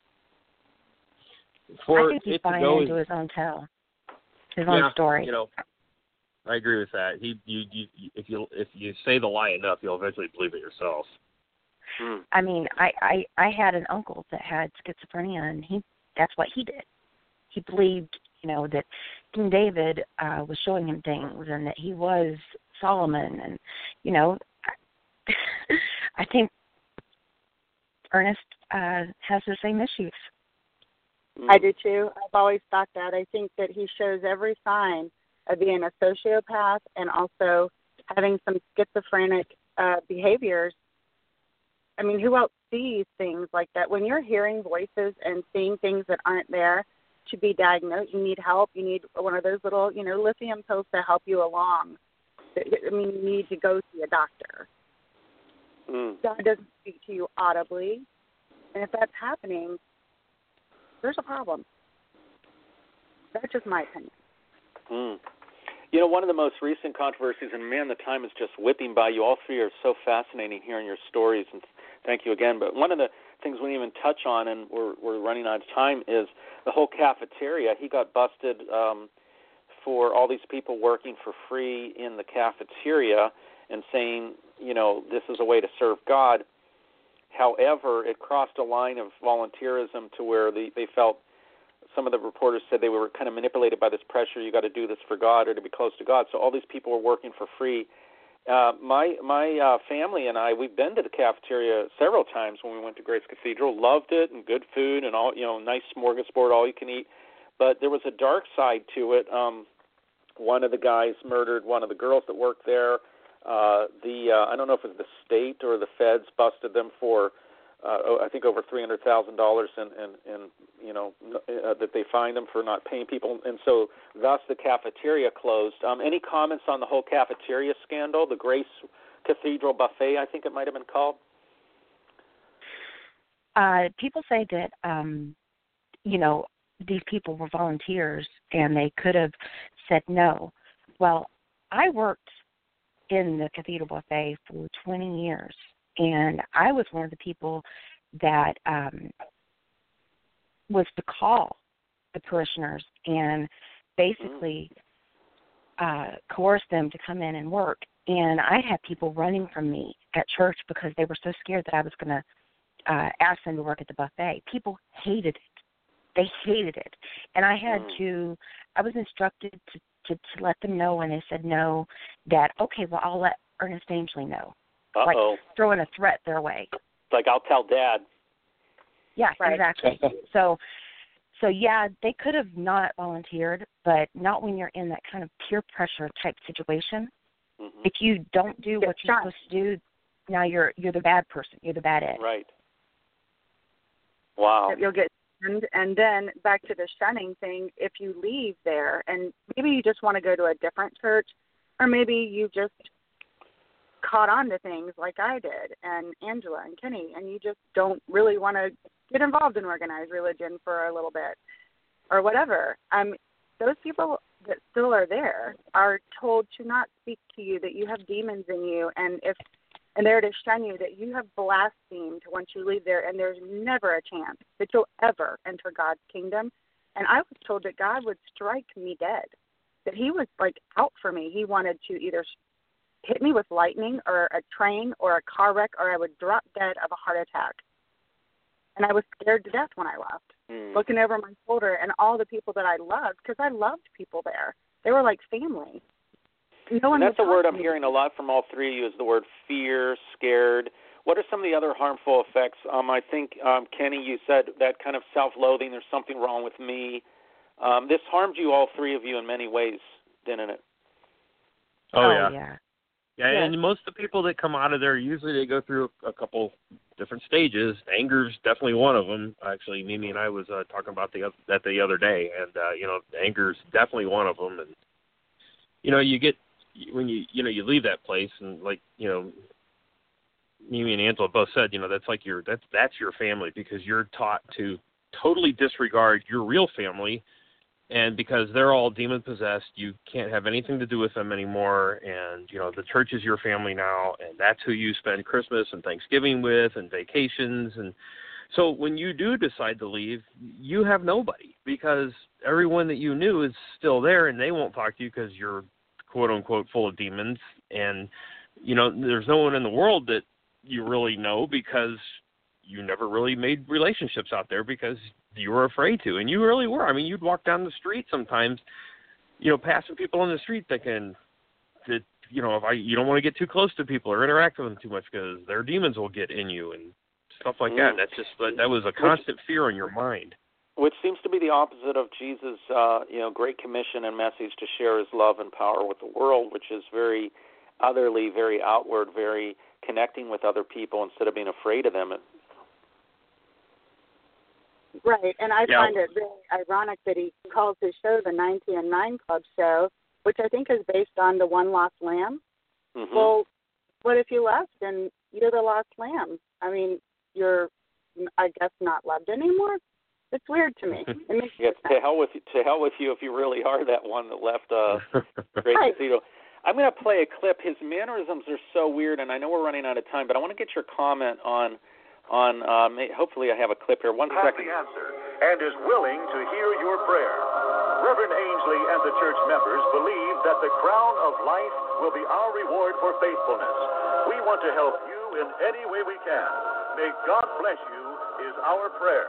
I think he's buying into his own tale, his own story. I agree with that. If you say the lie enough, you'll eventually believe it yourself. I mean, I had an uncle that had schizophrenia, and that's what he did. He believed, that King David was showing him things, and that he was Solomon, and I think Ernest has the same issues. I do too. I've always thought that. I think that he shows every sign of being a sociopath and also having some schizophrenic behaviors. I mean, who else sees things like that? When you're hearing voices and seeing things that aren't there to be diagnosed, you need help. You need one of those little, lithium pills to help you along. I mean, you need to go see a doctor. God doesn't speak to you audibly. And if that's happening, there's a problem. That's just my opinion. You know, one of the most recent controversies, and man, the time is just whipping by. You all three are so fascinating hearing your stories, and thank you again. But one of the things we didn't even touch on, and we're running out of time, is the whole cafeteria. He got busted for all these people working for free in the cafeteria and saying, you know, this is a way to serve God. However, it crossed a line of volunteerism to where they felt, some of the reporters said they were kind of manipulated by this pressure, you got to do this for God or to be close to God. So all these people were working for free. My family and I, we've been to the cafeteria several times when we went to Grace Cathedral, loved it, and good food and all, you know, nice smorgasbord, all you can eat. But there was a dark side to it. One of the guys murdered one of the girls that worked there. I don't know if it was the state or the feds busted them for, I think over $300,000, and you know that they fined them for not paying people, and so thus the cafeteria closed. Any comments on the whole cafeteria scandal, the Grace Cathedral buffet, I think it might have been called? People say that you know, these people were volunteers and they could have said no. Well, I worked in the Cathedral Buffet for 20 years, and I was one of the people that was to call the parishioners and basically coerce them to come in and work. And I had people running from me at church because they were so scared that I was going to ask them to work at the buffet. People hated it. They hated it. And I had to, I was instructed to let them know when they said no, that, okay, well, I'll let Ernest Angley know. Like throwing a threat their way. Like, I'll tell Dad. Yeah, right. Exactly. So yeah, they could have not volunteered, but not when you're in that kind of peer pressure type situation. Mm-hmm. If you don't do what you're supposed to do, now you're the bad person. You're the bad egg. Right. Wow. You'll get shunned. And then back to the shunning thing, if you leave there and maybe you just want to go to a different church, or maybe you just caught on to things like I did and Angela and Kenny, and you just don't really want to get involved in organized religion for a little bit or whatever. Those people that still are there are told to not speak to you, that you have demons in you, and they're to shun you, that you have blasphemed once you leave there, and there's never a chance that you'll ever enter God's kingdom. And I was told that God would strike me dead, that he was like out for me. He wanted to either hit me with lightning or a train or a car wreck, or I would drop dead of a heart attack. And I was scared to death when I left, looking over my shoulder and all the people that I loved, because I loved people there. They were like family. No one. That's a word I'm hearing a lot from all three of you, is the word fear, scared. What are some of the other harmful effects? I think, Kenny, you said that kind of self-loathing, there's something wrong with me. This harmed you, all three of you, in many ways, didn't it? Oh yeah. Yeah, and most of the people that come out of there, usually they go through a couple different stages. Anger's definitely one of them. Actually, Mimi and I was talking about that the other day, and anger's definitely one of them. And you get when you leave that place, and like Mimi and Angela both said, that's like that's your family, because you're taught to totally disregard your real family. And because they're all demon-possessed, you can't have anything to do with them anymore. And, the church is your family now, and that's who you spend Christmas and Thanksgiving with and vacations. And so when you do decide to leave, you have nobody, because everyone that you knew is still there, and they won't talk to you because you're, quote-unquote, full of demons. And, there's no one in the world that you really know, because you never really made relationships out there because you were afraid to, and you really were. I mean, you'd walk down the street sometimes, passing people on the street, thinking that, you don't want to get too close to people or interact with them too much because their demons will get in you and stuff like that. That's just, that was a constant fear in your mind. Which seems to be the opposite of Jesus' great commission and message to share his love and power with the world, which is very otherly, very outward, very connecting with other people instead of being afraid of them. Right, and I find it really ironic that he calls his show the 90 and 9 Club Show, which I think is based on the One Lost Lamb. Mm-hmm. Well, what if you left and you're the lost lamb. I mean, you're, I guess, not loved anymore. It's weird to me. It makes to hell with you if you really are that one that left Great Right. Cathedral. I'm going to play a clip. His mannerisms are so weird, and I know we're running out of time, but I want to get your comment on hopefully I have a clip here. One Has second. the answer and is willing to hear your prayer. Reverend Ainsley and the church members believe that the crown of life will be our reward for faithfulness. We want to help you in any way we can. May God bless you is our prayer.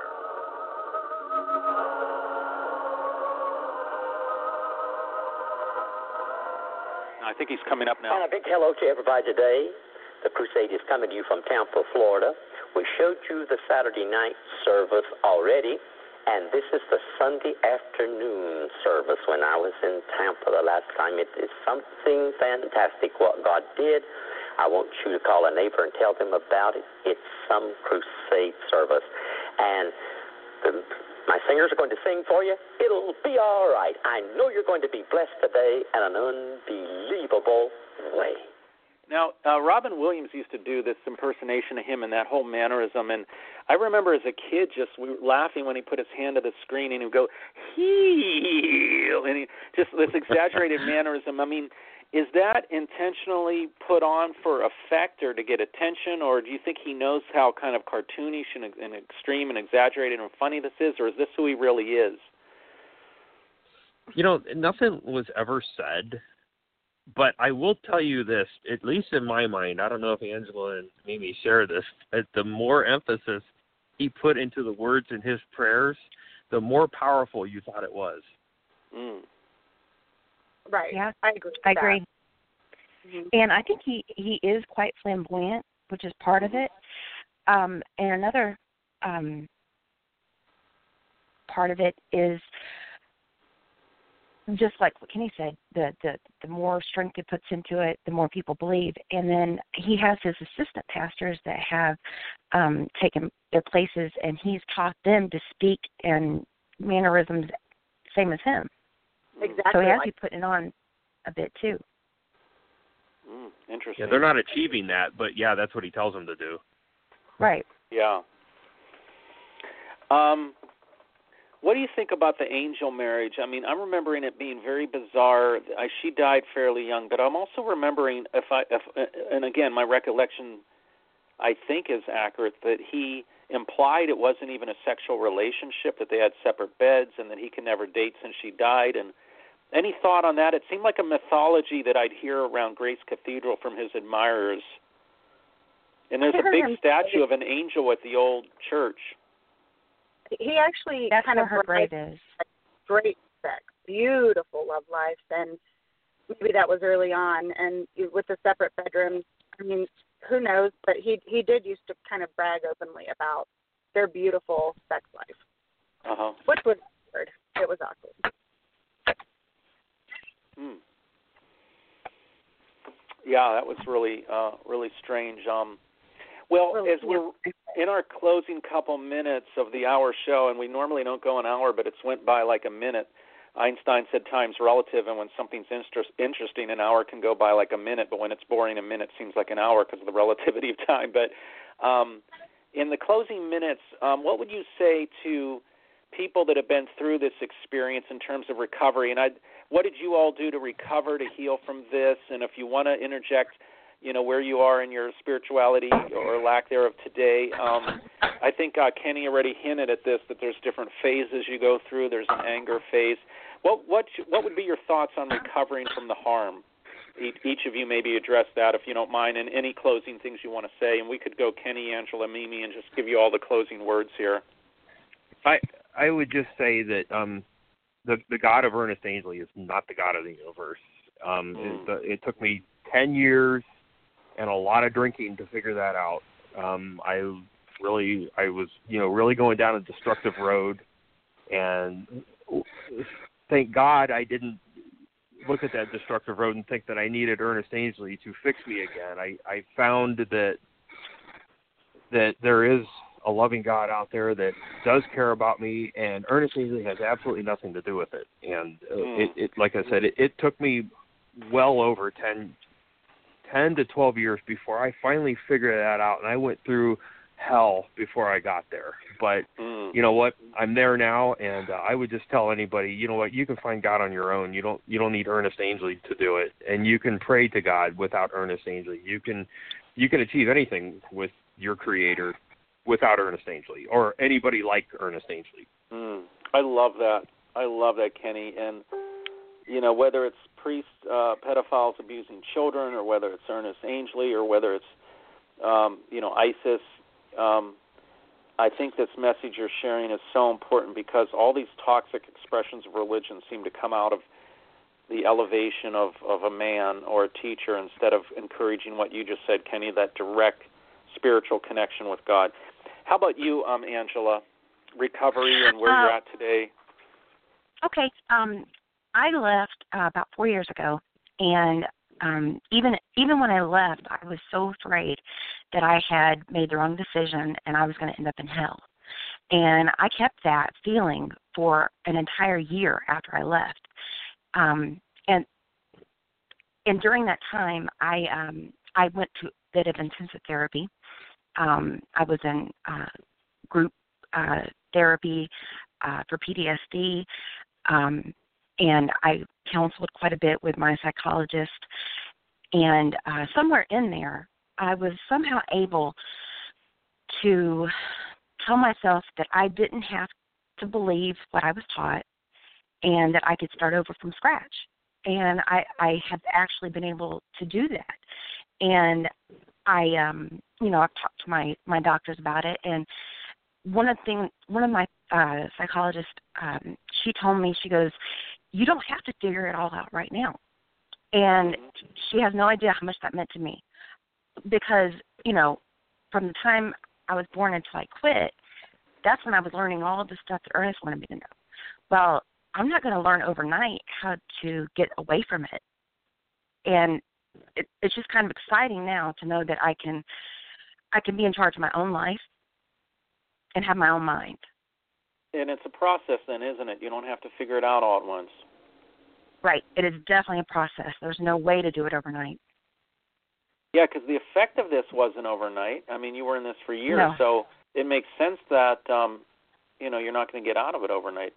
I think he's coming up now. And a big hello to everybody today. The crusade is coming to you from Tampa, Florida. We showed you the Saturday night service already, and this is the Sunday afternoon service when I was in Tampa the last time. It is something fantastic what God did. I want you to call a neighbor and tell them about it. It's some crusade service. And my singers are going to sing for you. It'll be all right. I know you're going to be blessed today in an unbelievable way. Now, Robin Williams used to do this impersonation of him and that whole mannerism, and I remember as a kid we were laughing when he put his hand to the screen and he'd go, heel, and he just this exaggerated mannerism. I mean, is that intentionally put on for effect or to get attention, or do you think he knows how kind of cartoonish and extreme and exaggerated and funny this is, or is this who he really is? You know, nothing was ever said, but I will tell you this, at least in my mind, I don't know if Angela and Mimi share this, that the more emphasis he put into the words in his prayers, the more powerful you thought it was. Mm. Right. Yeah, I agree. With I agree. Mm-hmm. And I think he is quite flamboyant, which is part of it. And another part of it is just like what Kenny said, the more strength he puts into it, the more people believe. And then he has his assistant pastors that have taken their places, and he's taught them to speak and mannerisms same as him. Exactly. So he has to be putting it on a bit too. Interesting. Yeah, they're not achieving that, but yeah, that's what he tells them to do. Right. Yeah. What do you think about the angel marriage? I mean, I'm remembering it being very bizarre. She died fairly young, but I'm also remembering, and again, my recollection, I think, is accurate, that he implied it wasn't even a sexual relationship, that they had separate beds, and that he could never date since she died. And any thought on that? It seemed like a mythology that I'd hear around Grace Cathedral from his admirers. And there's a big statue of an angel at the old church. He actually That's kind where of her grave is. Great sex, beautiful love life, and maybe that was early on. And with the separate bedrooms, I mean, who knows? But he did used to kind of brag openly about their beautiful sex life, which was awkward. It was awkward. Yeah, that was really strange. Well, as we're in our closing couple minutes of the hour show, and we normally don't go an hour, but it's went by like a minute. Einstein said time's relative, and when something's interesting, an hour can go by like a minute, but when it's boring, a minute seems like an hour because of the relativity of time. But in the closing minutes, what would you say to people that have been through this experience in terms of recovery? And what did you all do to recover, to heal from this? And if you want to interject, where you are in your spirituality or lack thereof today. I think Kenny already hinted at this, that there's different phases you go through. There's an anger phase. What would be your thoughts on recovering from the harm? Each of you maybe address that if you don't mind, and any closing things you want to say. And we could go Kenny, Angela, Mimi, and just give you all the closing words here. I would just say that the God of Ernest Ainsley is not the God of the universe. It took me 10 years and a lot of drinking to figure that out. I was really going down a destructive road, and thank God I didn't look at that destructive road and think that I needed Ernest Ainsley to fix me again. I found that there is a loving God out there that does care about me, and Ernest Ainsley has absolutely nothing to do with it. And it like I said, it took me well over 10 10 to 12 years before I finally figured that out, and I went through hell before I got there. But you know what? I'm there now, and I would just tell anybody, you know what? You can find God on your own. You don't need Ernest Angley to do it, and you can pray to God without Ernest Angley. You can achieve anything with your Creator without Ernest Angley or anybody like Ernest Angley. I love that. I love that, Kenny. And you know, whether it's priests, pedophiles abusing children, or whether it's Ernest Angley, or whether it's ISIS. I think this message you're sharing is so important because all these toxic expressions of religion seem to come out of the elevation of a man or a teacher instead of encouraging what you just said, Kenny, that direct spiritual connection with God. How about you, Angela? Recovery and where you're at today? Okay. I left about 4 years ago, and even when I left, I was so afraid that I had made the wrong decision and I was going to end up in hell. And I kept that feeling for an entire year after I left. And during that time, I went to a bit of intensive therapy. I was in group therapy for PTSD, and I counseled quite a bit with my psychologist. And somewhere in there, I was somehow able to tell myself that I didn't have to believe what I was taught and that I could start over from scratch. And I have actually been able to do that. And I've talked to my doctors about it. And one of my psychologists, she told me, she goes, you don't have to figure it all out right now. And she has no idea how much that meant to me because, from the time I was born until I quit, that's when I was learning all of the stuff that Ernest wanted me to know. Well, I'm not going to learn overnight how to get away from it. And it's just kind of exciting now to know that I can be in charge of my own life and have my own mind. And it's a process then, isn't it? You don't have to figure it out all at once. Right. It is definitely a process. There's no way to do it overnight. Yeah, because the effect of this wasn't overnight. I mean, you were in this for years, No. so it makes sense that, you're not going to get out of it overnight.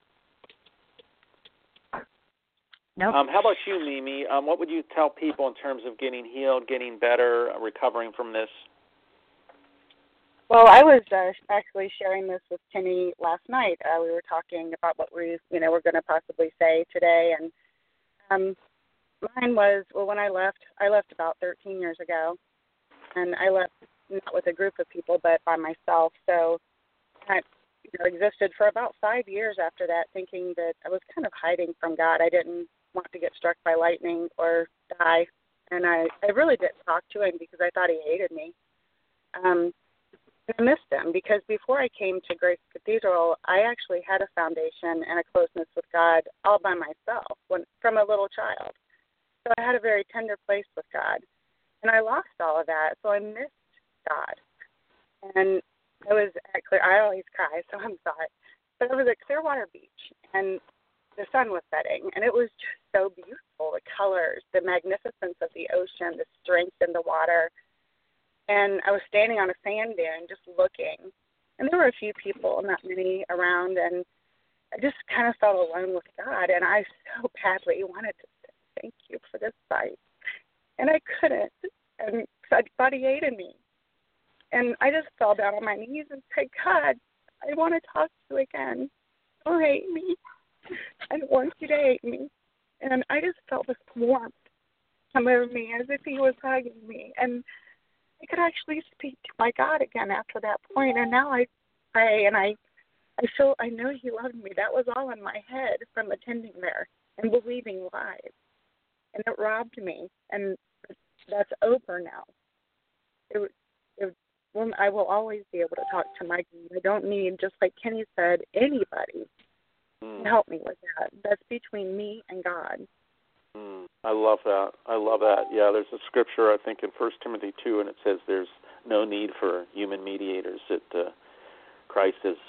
Nope. How about you, Mimi? What would you tell people in terms of getting healed, getting better, recovering from this? Well, I was actually sharing this with Kenny last night. We were talking about what we're going to possibly say today, and mine was, when I left about 13 years ago, and I left not with a group of people, but by myself. So I existed for about 5 years after that, thinking that I was kind of hiding from God. I didn't want to get struck by lightning or die, and I really didn't talk to him because I thought he hated me. I missed him because before I came to Grace Cathedral, I actually had a foundation and a closeness with God all by myself from a little child. So I had a very tender place with God. And I lost all of that, so I missed God. And I always cry, so I'm sorry. But I was at Clearwater Beach, and the sun was setting, and it was just so beautiful, the colors, the magnificence of the ocean, the strength in the water. And I was standing on a sand dune just looking. And there were a few people, not many around, and I just kind of felt alone with God. And I so badly wanted to say thank you for this sight. And I couldn't. And I thought he hated me. And I just fell down on my knees and said, God, I want to talk to you again. Don't hate me. I don't want you to hate me. And I just felt this warmth come over me as if he was hugging me. And I could actually speak to my God again after that point, and now I pray, and I know he loved me. That was all in my head from attending there and believing lies, and it robbed me, and that's over now. I will always be able to talk to my God. I don't need, just like Kenny said, anybody to help me with that. That's between me and God. I love that. Yeah, there's a scripture, I think, in 1 Timothy 2, and it says there's no need for human mediators. That Christ has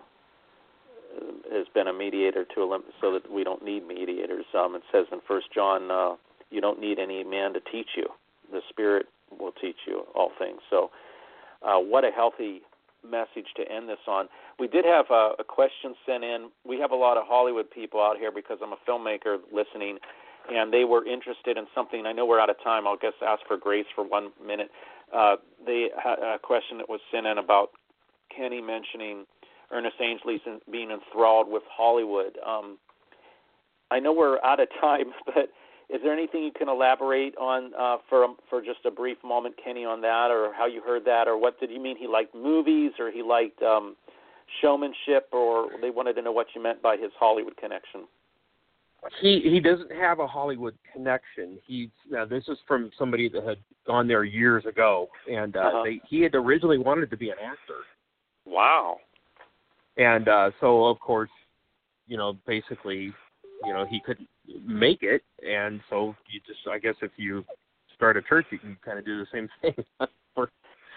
been a mediator so that we don't need mediators. It says in 1 John, you don't need any man to teach you. the Spirit will teach you all things. So what a healthy message to end this on. We did have a question sent in. We have a lot of Hollywood people out here because I'm a filmmaker listening, and they were interested in something. I know we're out of time. I'll just ask for grace for 1 minute. They had a question that was sent in about Kenny mentioning Ernest Angley's being enthralled with Hollywood. I know we're out of time, but is there anything you can elaborate on for just a brief moment, Kenny, on that, or how you heard that, or what did you mean? He liked movies, or he liked showmanship, or they wanted to know what you meant by his Hollywood connection? He doesn't have a Hollywood connection. This is from somebody that had gone there years ago, and he had originally wanted to be an actor. Wow. And so, of course, basically, he couldn't make it, and so you just, I guess, if you start a church, you can kind of do the same thing. That's what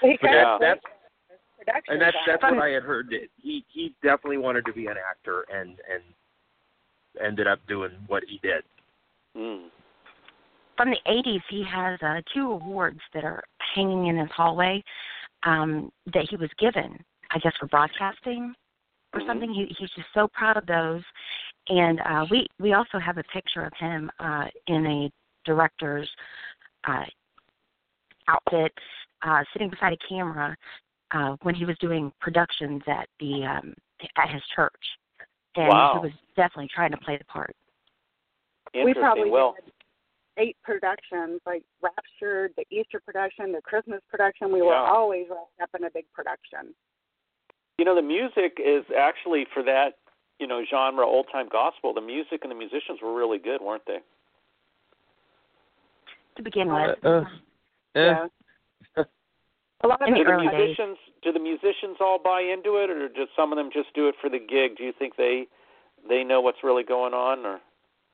I had heard. That he definitely wanted to be an actor, and ended up doing what he did. From the 80s, he has 2 awards that are hanging in his hallway that he was given, I guess, for broadcasting or something. He's just so proud of those. And we also have a picture of him in a director's outfit, sitting beside a camera when he was doing productions at his church. And he was definitely trying to play the part. We probably did 8 productions, like Rapture, the Easter production, the Christmas production. We were always wrapped up in a big production. The music is actually for that, genre, old-time gospel. The music and the musicians were really good, weren't they? To begin with. Yeah. A lot of do the musicians all buy into it, or do some of them just do it for the gig? Do you think they know what's really going on, or?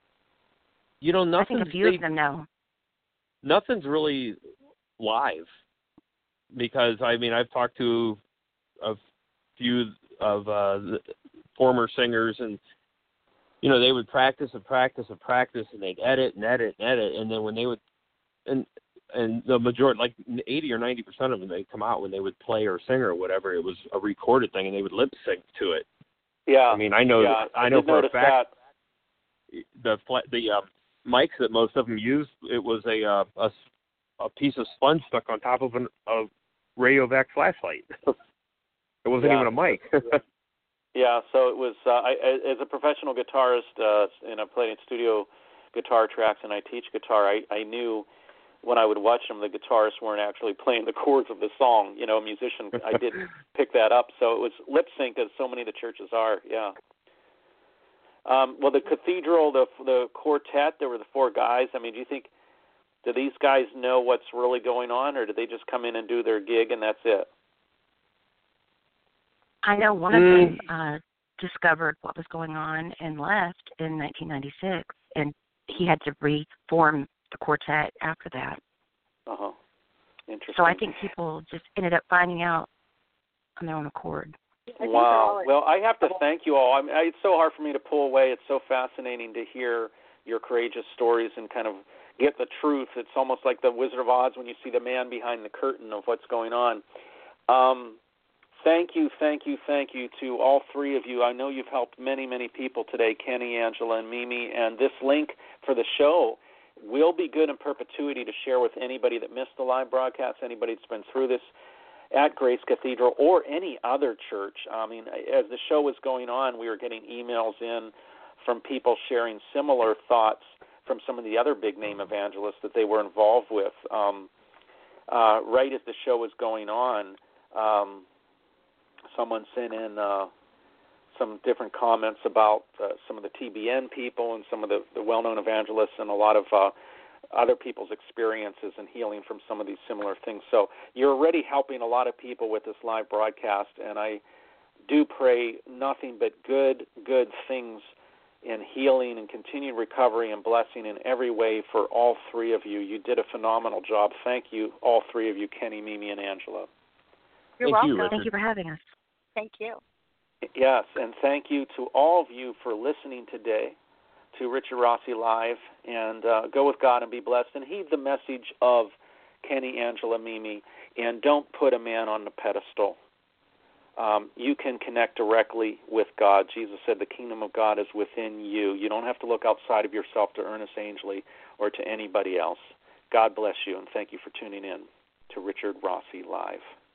I think a few of them know. Nothing's really live, because I've talked to a few of the former singers, and they would practice, and they'd edit, and then when they would, and the majority, like 80 or 90% of them, they'd come out when they would play or sing or whatever. It was a recorded thing, and they would lip sync to it. Yeah. I know for a fact the mics that most of them used, it was a piece of sponge stuck on top of a Rayovac flashlight. It wasn't even a mic. Yeah, so it was. As a professional guitarist, and I played in studio guitar tracks, and I teach guitar. I knew when I would watch them, the guitarists weren't actually playing the chords of the song. A musician, I did pick that up. So it was lip sync, as so many of the churches are. Yeah. Well, the cathedral, the quartet, there were the 4 guys. Do you think, do these guys know what's really going on, or do they just come in and do their gig and that's it? I know one of them discovered what was going on and left in 1996, and he had to reform the quartet after that. Interesting. So I think people just ended up finding out on their own accord. Wow. Well, I have to thank you all. It's so hard for me to pull away. It's so fascinating to hear your courageous stories and kind of get the truth. It's almost like the Wizard of Oz when you see the man behind the curtain of what's going on. Thank you to all 3 of you. I know you've helped many, many people today, Kenny, Angela, and Mimi, and this link for the show will be good in perpetuity to share with anybody that missed the live broadcast, anybody that's been through this at Grace Cathedral or any other church. As the show was going on, we were getting emails in from people sharing similar thoughts from some of the other big-name evangelists that they were involved with. Right as the show was going on, someone sent in some different comments about some of the TBN people and some of the well-known evangelists and a lot of other people's experiences and healing from some of these similar things. So you're already helping a lot of people with this live broadcast, and I do pray nothing but good things in healing and continued recovery and blessing in every way for all 3 of you. You did a phenomenal job. Thank you, all 3 of you, Kenny, Mimi, and Angela. You're welcome. Thank you for having us. Thank you. Yes, and thank you to all of you for listening today to Richard Rossi Live. And go with God and be blessed and heed the message of Kenny, Angela, Mimi, and don't put a man on the pedestal. You can connect directly with God. Jesus said the kingdom of God is within you. You don't have to look outside of yourself to Ernest Angley or to anybody else. God bless you, and thank you for tuning in to Richard Rossi Live.